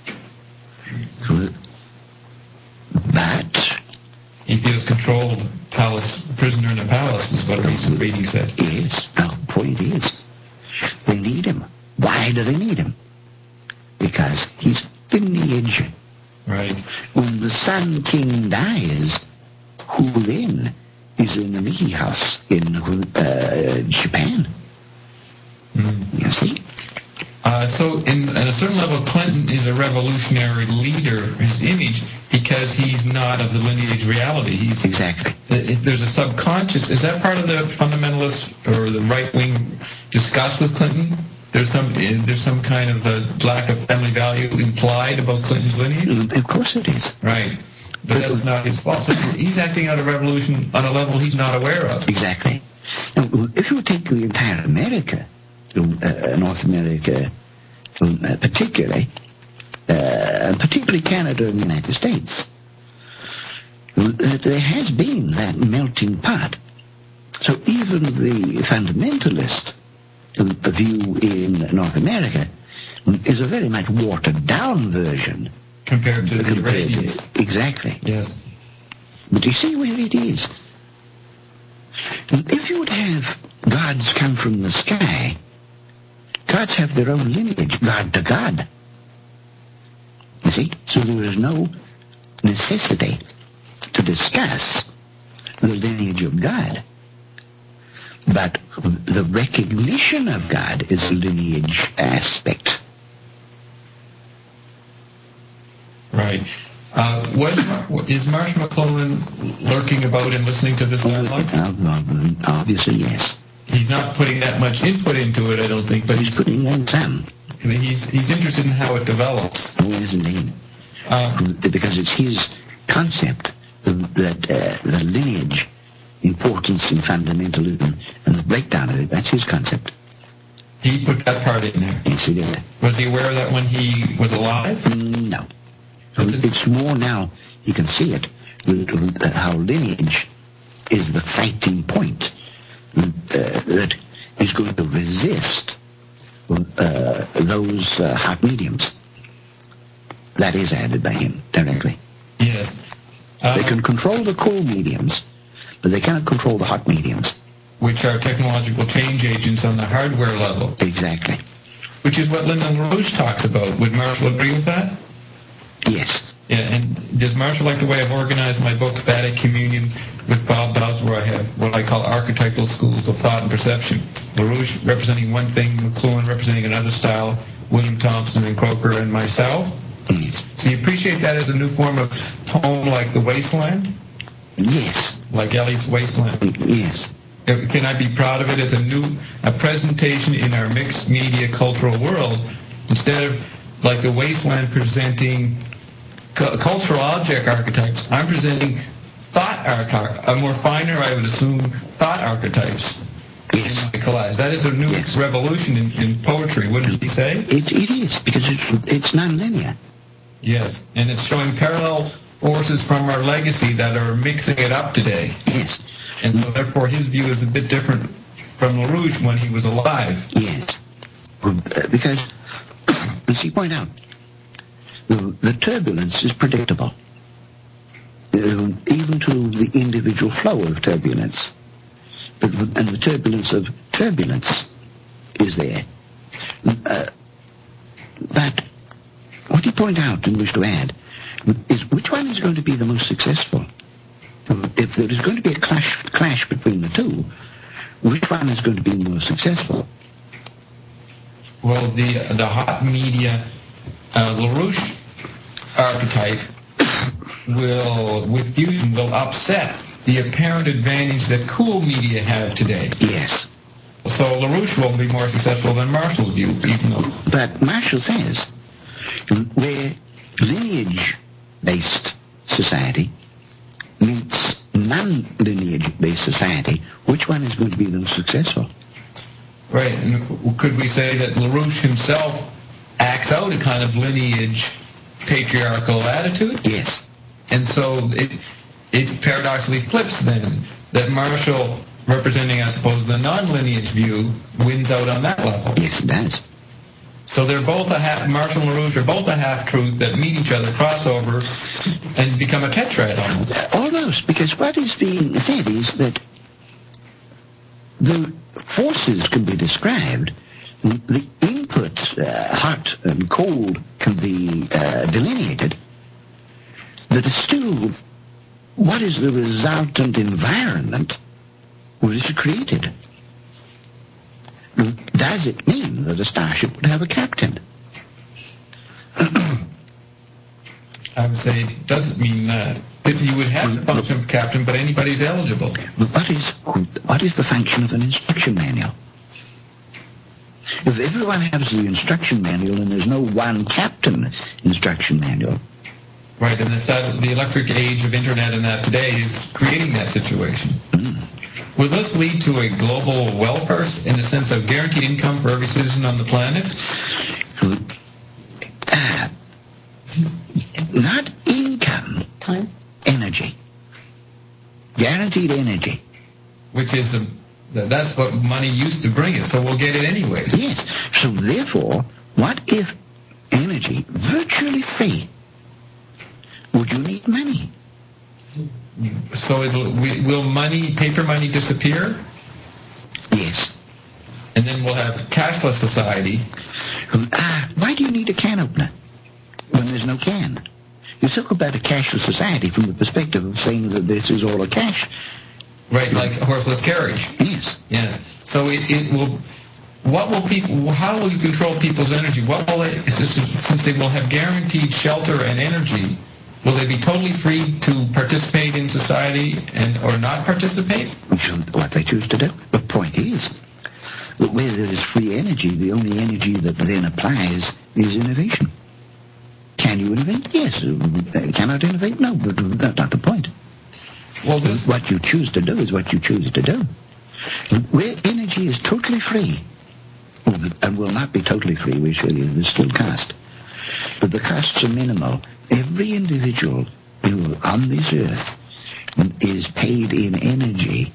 But he feels controlled, palace, prisoner in a palace is what a recent reading said. Yes. Now, the point is, they need him. Why do they need him? Because he's lineage. Right. When the Sun King dies, who then is in the Mickey House in uh, Japan? Mm. You see? Uh, so, in, at a certain level, Clinton is a revolutionary leader, his image, because he's not of the lineage reality. He's, exactly. There's a subconscious. Is that part of the fundamentalist or the right-wing discuss with Clinton? There's some there's some kind of a lack of family value implied about Clinton's lineage? Of course it is. Right. But that's not his fault. So he's acting out of revolution on a level he's not aware of. Exactly. Now, if you take the entire America, uh, North America uh, particularly, uh, and particularly Canada and the United States, uh, there has been that melting pot. So even the fundamentalist uh, view in North America is a very much watered-down version. Compared to the Iranians. Exactly. Yes. But you see where it is. If you would have gods come from the sky, gods have their own lineage, God to God. You see? So there is no necessity to discuss the lineage of God. But the recognition of God is a lineage aspect. Right. Uh, what, is Marshall McLuhan lurking about and listening to this dialogue? Uh, obviously, yes. He's not putting that much input into it, I don't think, but he's, he's putting in some. He's he's interested in how it develops. Oh, isn't he? Uh, because it's his concept that uh, the lineage, importance in fundamentalism, and the breakdown of it, that's his concept. He put that part in there? Yes, he did. Was he aware of that when he was alive? Mm, no. It's more now, you can see it, how lineage is the fighting point uh, that is going to resist uh, those uh, hot mediums. That is added by him directly. Yes. Uh, they can control the cold mediums, but they cannot control the hot mediums. Which are technological change agents on the hardware level. Exactly. Which is what Lyndon LaRouche talks about. Would Marshall agree with that? Yes. Yeah, and does Marshall like the way I've organized my book, Vedic Communion, with Bob Dobbs, where I have what I call archetypal schools of thought and perception. LaRouche representing one thing, McLuhan representing another style, William Thompson and Croker and myself. Yes. So you appreciate that as a new form of poem like The Wasteland? Yes. Like Eliot's Wasteland? Yes. can I be proud of it as a new a presentation in our mixed media cultural world, instead of like the wasteland presenting cu- cultural object archetypes? I'm presenting thought archetypes, a more finer, I would assume, thought archetypes. Yes. In my collage. That is a new yes. revolution in, in poetry, wouldn't you say? It, it is, because it's, it's non-linear. Yes, and it's showing parallel forces from our legacy that are mixing it up today. Yes. And so therefore his view is a bit different from LaRouche when he was alive. Yes. Because, as you point out, the, the turbulence is predictable. Uh, even to the individual flow of turbulence. But, and the turbulence of turbulence is there. Uh, but what you point out and wish to add is which one is going to be the most successful? If there is going to be a clash, clash between the two, which one is going to be more successful? Well, the the hot media uh, LaRouche archetype will, with fusion, will upset the apparent advantage that cool media have today. Yes. So LaRouche will be more successful than Marshall's view, even though... But Marshall says where lineage-based society meets non-lineage-based society, which one is going to be the most successful? Right. And could we say that LaRouche himself acts out a kind of lineage patriarchal attitude? Yes. And so it... It paradoxically flips then, that Marshall, representing, I suppose, the non-lineage view, wins out on that level. Yes, it does. So they're both a half, Marshall and LaRouche are both a half-truth that meet each other, cross over, and become a tetrad almost. Almost, because what is being said is that the forces can be described, the input, uh, hot and cold, can be uh, delineated, but it's still... what is the resultant environment which is created? Does it mean that a starship would have a captain? I would say it doesn't mean that. If you would have the function of captain, but anybody's eligible. But what is, what is the function of an instruction manual? If everyone has the instruction manual and there's no one captain instruction manual... Right, and the, the electric age of internet and that today is creating that situation. Mm. Will this lead to a global welfare in the sense of guaranteed income for every citizen on the planet? Uh, not income. Time? Energy. Guaranteed energy. Which is, a, that's what money used to bring us, so we'll get it anyway. Yes, so therefore, what if energy, virtually free, would you need money? So it'll, will money, paper money disappear? Yes. And then we'll have cashless society. Ah, why do you need a can opener when there's no can? You talk about a cashless society from the perspective of saying that this is all a cash. Right, like a horseless carriage. Yes. Yes. So it, it will... What will people? How will you control people's energy? What will they, since they will have guaranteed shelter and energy, will they be totally free to participate in society and or not participate? What they choose to do. The point is that where there is free energy, the only energy that then applies is innovation. Can you innovate? Yes. Cannot innovate? No, but that's not the point. Well, this... What you choose to do is what you choose to do. Where energy is totally free, and will not be totally free, we show you there's still cost, but the costs are minimal. Every individual who on this earth is paid in energy,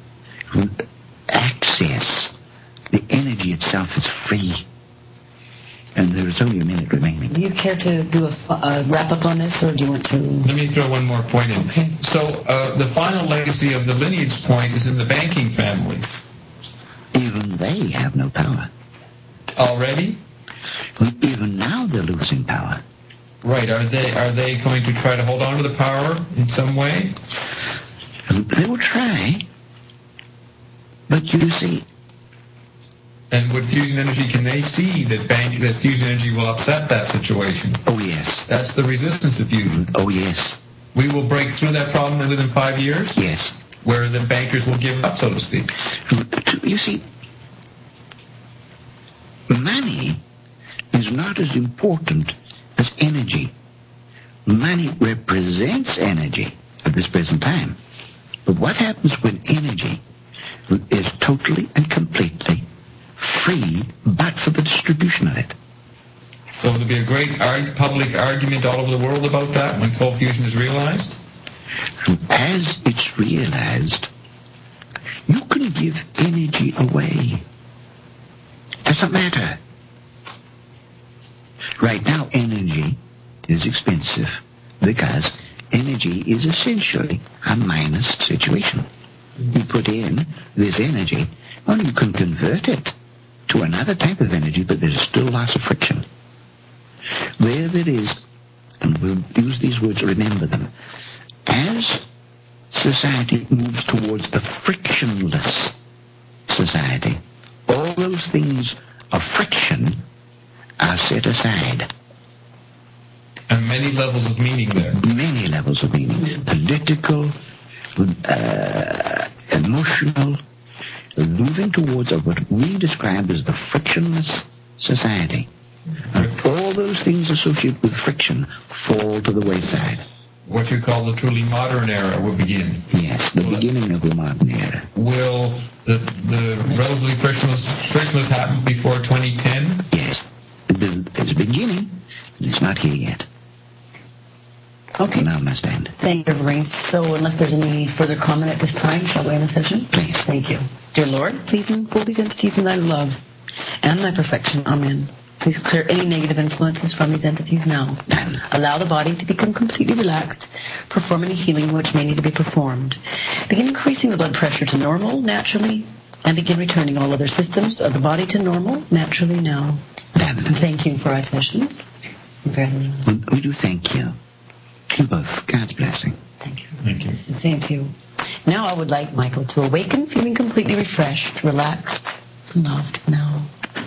access, the energy itself is free. And there is only a minute remaining. Do you care to do a, a wrap-up on this, or do you want to... Let me throw one more point in. Okay. So uh, the final legacy of the lineage point is in the banking families. Even they have no power. Already? Even now they're losing power. Right. Are they are they going to try to hold on to the power in some way? They will try. But you see... And with fusion energy, can they see that bank, that fusion energy will upset that situation? Oh, yes. That's the resistance to fusion. Oh, yes. We will break through that problem within five years? Yes. where the bankers will give up, so to speak. You see, money is not as important as energy. Money represents energy at this present time. But what happens when energy is totally and completely free but for the distribution of it? So there'll be a great arg- public argument all over the world about that when cold fusion is realized? As it's realized, you can give energy away. Doesn't matter. Right now, energy is expensive because energy is essentially a minus situation. You put in this energy, and you can convert it to another type of energy, but there's still lots of friction. Where there is, and we'll use these words, remember them, as society moves towards the frictionless society, all those things of friction are set aside. And many levels of meaning there. Many levels of meaning. Political, uh, emotional, moving towards what we describe as the frictionless society. And all those things associated with friction fall to the wayside. What you call the truly modern era will begin. Yes, the well, beginning of the modern era. Will the, the relatively frictionless, frictionless happen before twenty ten? Yes. It's beginning, and it's not here yet. Okay. Now I must end. Thank you, Reverend. So unless there's any further comment at this time, shall we end the session? Please. Thank you. Dear Lord, please enfold these entities in thy love and thy perfection. Amen. Please clear any negative influences from these entities now. Allow the body to become completely relaxed. Perform any healing which may need to be performed. Begin increasing the blood pressure to normal naturally, and begin returning all other systems of the body to normal naturally now. And thank you for our sessions. Very we, we do thank you. You both. God's blessing. Thank you. Thank you. Same to you. Now I would like Michael to awaken, feeling completely refreshed, relaxed, and loved now.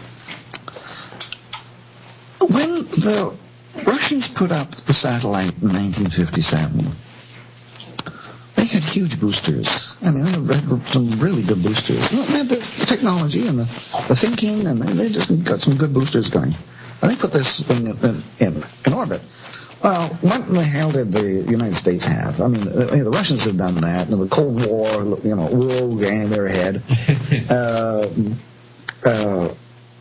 When the Russians put up the satellite in nineteen fifty-seven, they had huge boosters. I mean, they had some really good boosters. They had the technology and the, the thinking, and they just got some good boosters going. And they put this thing in, in, in orbit. Well, what the hell did the United States have? I mean, the, the Russians had done that, and the Cold War, you know, world game, they're ahead. uh, uh,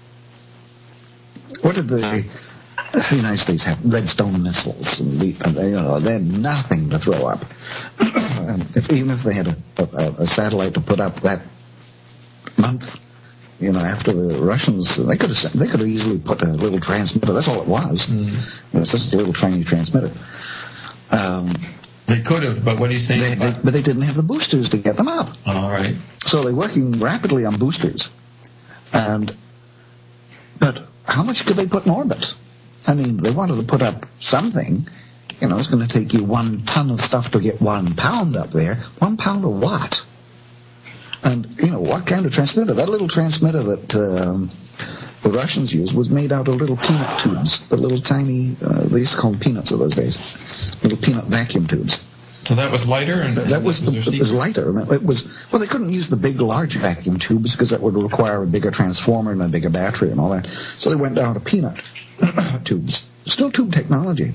what did the United States have? Redstone missiles, and the, and they, you know, they had nothing to throw up. And if, even if they had a, a, a satellite to put up that month, you know, after the Russians, they could have they could have easily put a little transmitter. That's all it was. Mm. It was just a little tiny transmitter. Um, they could have, but what are you saying? They, they, but they didn't have the boosters to get them up. All right. So they're working rapidly on boosters. And but how much could they put in orbit? I mean, they wanted to put up something. You know, it's going to take you one ton of stuff to get one pound up there. One pound of what? And, you know, what kind of transmitter? That little transmitter that um, the Russians used was made out of little peanut tubes. The little tiny, uh, they used to call them peanuts of those days. Little peanut vacuum tubes. So that was lighter? And that, that was, was it was lighter. It was, well, they couldn't use the big, large vacuum tubes because that would require a bigger transformer and a bigger battery and all that. So they went down to peanut tubes. Still tube technology.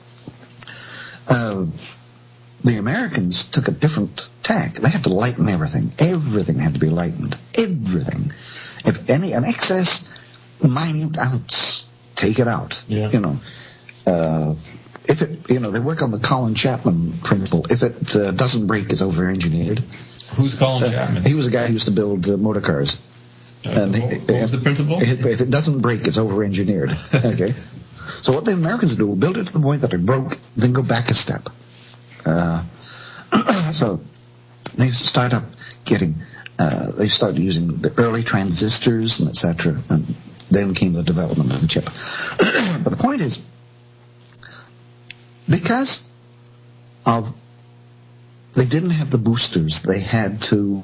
Uh, the Americans took a different tack. They had to lighten everything. Everything had to be lightened. Everything. If any, an excess minute ounce, take it out. Yeah. You know. Uh, If it, you know, they work on the Colin Chapman principle. If it uh, doesn't break, it's over-engineered. Who's Colin uh, Chapman? He was a guy who used to build uh, motor cars. Uh, and so he, what was the principle? If, if it doesn't break, it's over-engineered. Okay. So what the Americans do, build it to the point that it broke, then go back a step. Uh, so they start up getting, uh, they started using the early transistors and et cetera. And then came the development of the chip. But the point is, because of they didn't have the boosters, they had to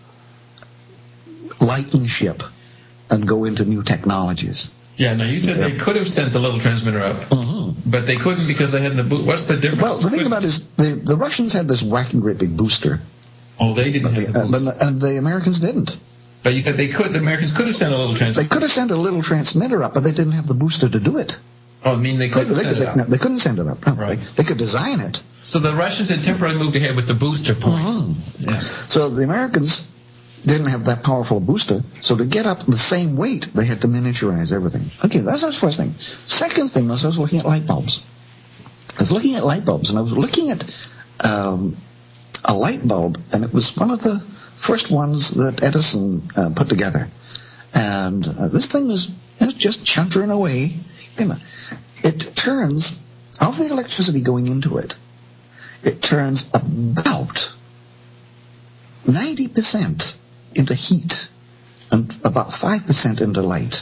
lighten ship and go into new technologies. Yeah, now you said yeah. they could have sent the little transmitter up, uh-huh. but they couldn't because they hadn't. A bo- What's the difference? Well, the thing about it is the, the Russians had this whacking great big booster, Oh, they didn't but have the, the booster. uh, but, and the Americans didn't. But you said they could. The Americans could have sent a little transmitter. They could have sent a little transmitter up, but they didn't have the booster to do it. Oh, I mean they couldn't they, send they, it up. No, they couldn't send it up. No, Right. they, they could design it. So the Russians had temporarily moved ahead with the booster point. Mm-hmm. Yeah. So the Americans didn't have that powerful booster, so to get up the same weight, they had to miniaturize everything. Okay, that's the first thing. Second thing was I was looking at light bulbs. I was looking at light bulbs, and I was looking at um, a light bulb, and it was one of the first ones that Edison uh, put together. And uh, this thing was you know, just chuntering away. You know, it turns, of the electricity going into it, it turns about ninety percent into heat and about five percent into light.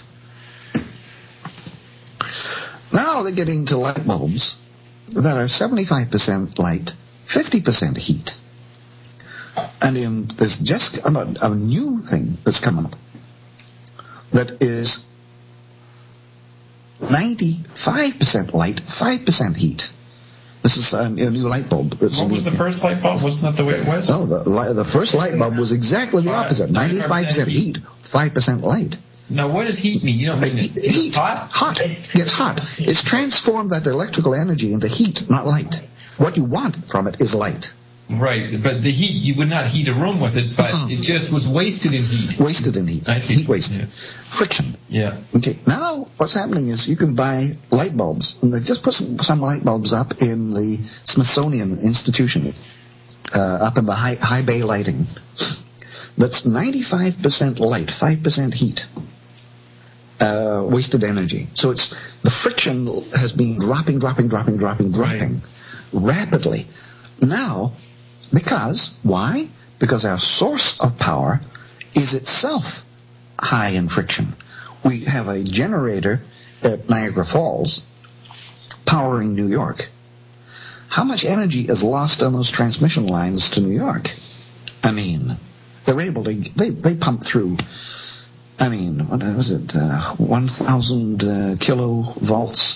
Now they're getting to light bulbs that are seventy-five percent light, fifty percent heat. And in, there's just a, a new thing that's coming up that is ninety-five percent light, five percent heat. This is a, a new light bulb. That's What was the first light bulb? Wasn't that the way it was? No, the, li- the first light bulb was exactly the opposite. ninety-five percent heat, five percent light. Now, what does heat mean? You don't mean it. It's Heat. hot? Hot. It's hot. It's transformed that electrical energy into heat, not light. What you want from it is light. Right, but the heat, you would not heat a room with it, but Uh-huh. it just was wasted in heat. Wasted in heat. I see. Heat waste. Yeah. Friction. Yeah. Okay. Now, what's happening is you can buy light bulbs. And they just put some, some light bulbs up in the Smithsonian Institution, uh, up in the high, high bay lighting. That's ninety-five percent light, five percent heat. Uh, wasted energy. So it's the friction has been dropping, dropping, dropping, dropping, dropping rapidly. Now, because, why? Because our source of power is itself high in friction. We have a generator at Niagara Falls powering New York. How much energy is lost on those transmission lines to New York? I mean, they're able to, they, they pump through, I mean, what was it, uh, one thousand uh, kilovolts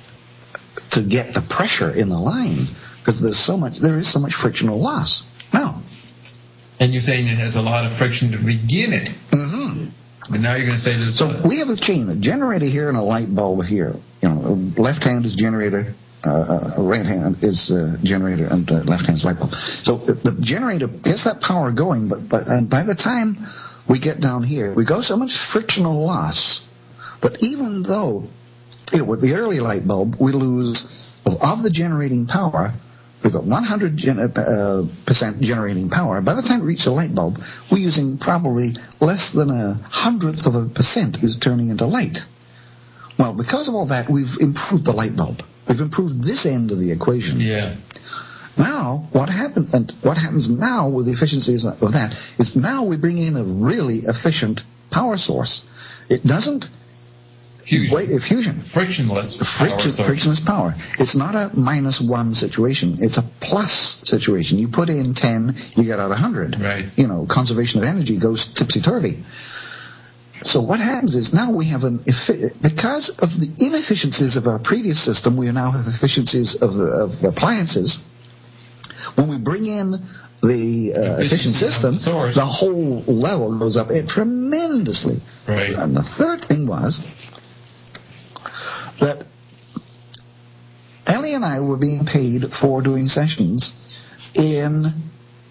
to get the pressure in the line, because there's so much, there is so much frictional loss. Now, And you're saying it has a lot of friction to begin it. mm-hmm. But now you're going to say there's... So a, we have a chain, a generator here and a light bulb here. You know, left hand is generator, uh, uh, right hand is uh, generator, and uh, left hand is light bulb. So the, the generator gets that power going, but, but and by the time we get down here, we go so much frictional loss that even though, you know, with the early light bulb, we lose, of, of the generating power, we've got one hundred gen- uh, percent generating power. By the time we reach the light bulb, we're using probably less than a hundredth of a percent is turning into light. Well, because of all that, we've improved the light bulb. We've improved this end of the equation. Yeah. Now, what happens, and what happens now with the efficiencies of that, is now we bring in a really efficient power source. It doesn't Fusion. wait, fusion. Frictionless power Friction, source. frictionless power. It's not a minus one situation. It's a plus situation. You put in ten, you get out one hundred. Right. You know, conservation of energy goes tipsy-turvy. So what happens is now we have an, because of the inefficiencies of our previous system, we now have efficiencies of the, of the appliances. When we bring in the uh, efficient system, the, the whole level goes up tremendously. Right. And the third thing was that Ellie and I were being paid for doing sessions in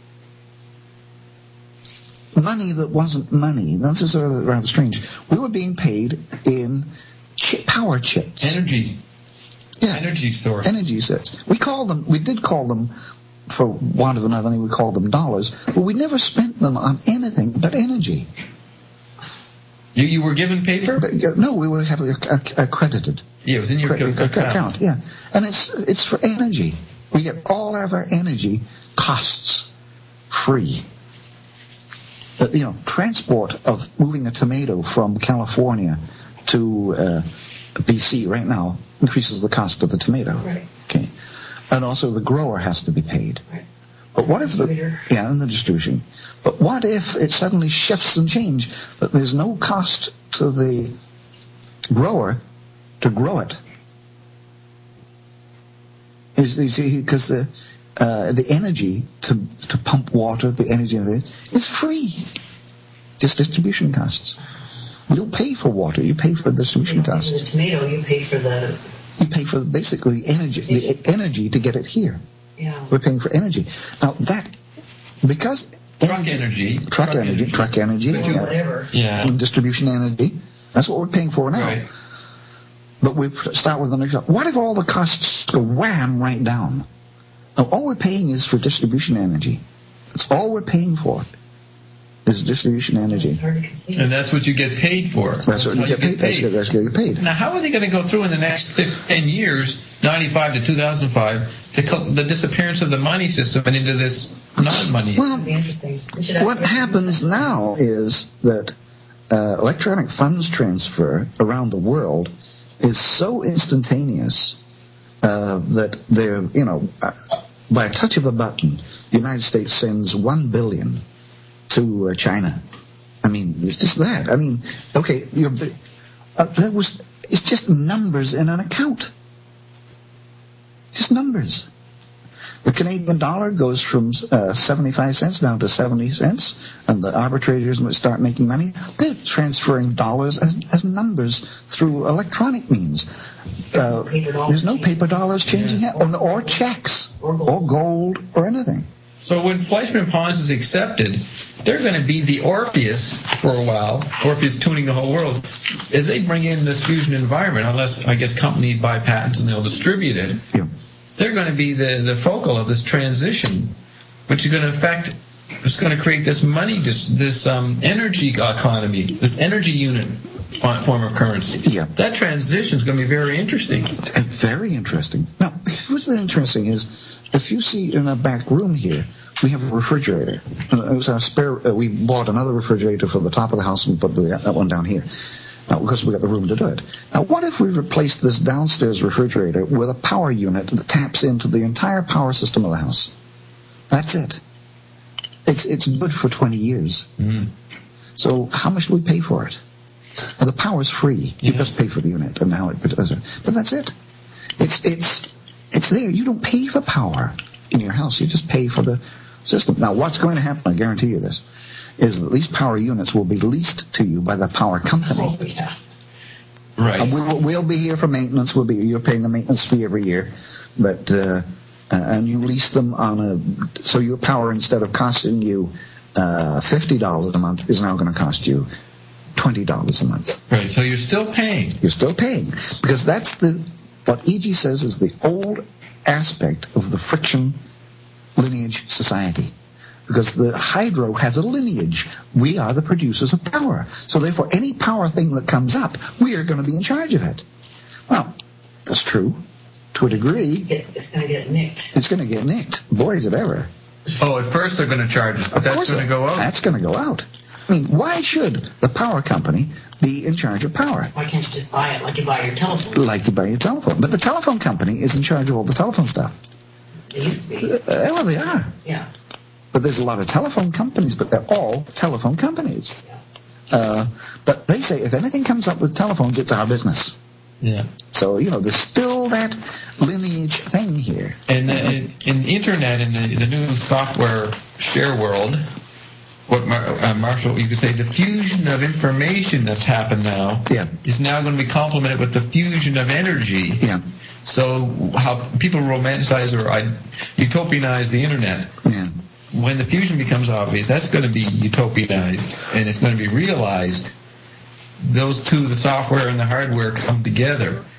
money that wasn't money. This is rather, rather strange. We were being paid in chip, power chips. Energy. Yeah. Energy source. Energy sets. We called them, we did call them, for want of another name, we called them dollars, but we never spent them on anything but energy. You, you were given paper? But, uh, no, we were heavily acc- accredited. Yeah, it was in your Cre- account. account. Yeah, and it's it's for energy. We get all of our energy costs free. Uh, you know, transport of moving a tomato from California to uh, B C right now increases the cost of the tomato. Right. Okay, and also the grower has to be paid. Right. But what if the Distributor. yeah, and the distribution. But what if it suddenly shifts and change? But there's no cost to the grower to grow it. Is because the uh, the energy to to pump water, the energy of it, is free. Just distribution costs. You don't pay for water; you pay for distribution costs. The tomato, you pay for the. You pay for basically energy, the energy to get it here. Yeah. We're paying for energy. Now that because truck energy, truck, truck energy, energy, truck energy, Or yeah. whatever. yeah, And distribution energy. That's what we're paying for now. right. But we start with the next. What if all the costs go wham right down? Now, all we're paying is for distribution energy. That's all we're paying for. Is distribution energy. It's hard to conceive. And that's what you get paid for. That's what you how get paid. That's what that's what you get paid. Now, how are they going to go through in the next ten years, ninety-five to two thousand five, the, the disappearance of the money system and into this non-money? Well, That'd be interesting. We should have- what happens now is that uh, electronic funds transfer around the world is so instantaneous uh, that they're, you know, uh, by a touch of a button, the United States sends one billion to uh, China. I mean, it's just that. I mean, okay, you're, uh, that was it's just numbers in an account. Just numbers. The Canadian dollar goes from uh, seventy-five cents down to seventy cents, and the arbitrators start making money. They're transferring dollars as, as numbers through electronic means. Uh, there's no paper dollars changing Yeah. hands, or, or checks, or gold, or anything. So when Fleischmann Pons is accepted, they're going to be the Orpheus for a while, Orpheus tuning the whole world, as they bring in this fusion environment, unless, I guess, companies buy patents and they'll distribute it. Yeah. They're going to be the, the focal of this transition, which is going to affect, it's going to create this money, this, this um, energy economy, this energy unit form of currency. Yeah. That transition is going to be very interesting. Uh, Very interesting. Now, what's really interesting is, if you see in a back room here, we have a refrigerator. Uh, It was our spare. Uh, we bought another refrigerator for the top of the house and put the, that one down here. Now, because we got the room to do it. Now, what if we replaced this downstairs refrigerator with a power unit that taps into the entire power system of the house? That's it. It's it's good for twenty years. Mm. So how much do we pay for it? Well, the power's free. You Yeah. just pay for the unit and how it does it. But that's it. It's it's it's there. You don't pay for power in your house. You just pay for the system. Now, what's going to happen, I guarantee you this, is that these power units will be leased to you by the power company. Oh, yeah. Right. And we'll, we'll be here for maintenance. We'll be you're paying a maintenance fee every year, but uh, uh, and you lease them on a so your power, instead of costing you uh, fifty dollars a month, is now going to cost you twenty dollars a month. Right. So you're still paying. You're still paying because that's the what E G says is the old aspect of the friction lineage society. Because the hydro has a lineage. We are the producers of power. So therefore, any power thing that comes up, we are going to be in charge of it. Well, that's true. To a degree, It's going to get nicked. it's going to get nicked. Boy, is it ever. Oh, at first they're going to charge us, but Of that's course going to it- go out. That's going to go out. I mean, why should the power company be in charge of power? Why can't you just buy it like you buy your telephone? Like you buy your telephone. But the telephone company is in charge of all the telephone stuff. They used to be. Uh, well, they are. Yeah. But there's a lot of telephone companies, but they're all telephone companies. Uh, but they say if anything comes up with telephones, it's our business. Yeah. So, you know, there's still that lineage thing here. And the, in, in the internet, in the, the new software share world, what Mar- uh, Marshall, you could say, the fusion of information that's happened now Yeah. is now going to be complemented with the fusion of energy. Yeah. So how people romanticize or I, utopianize the internet. Yeah. When the fusion becomes obvious, that's going to be utopianized, and it's going to be realized. Those two, the software and the hardware, come together.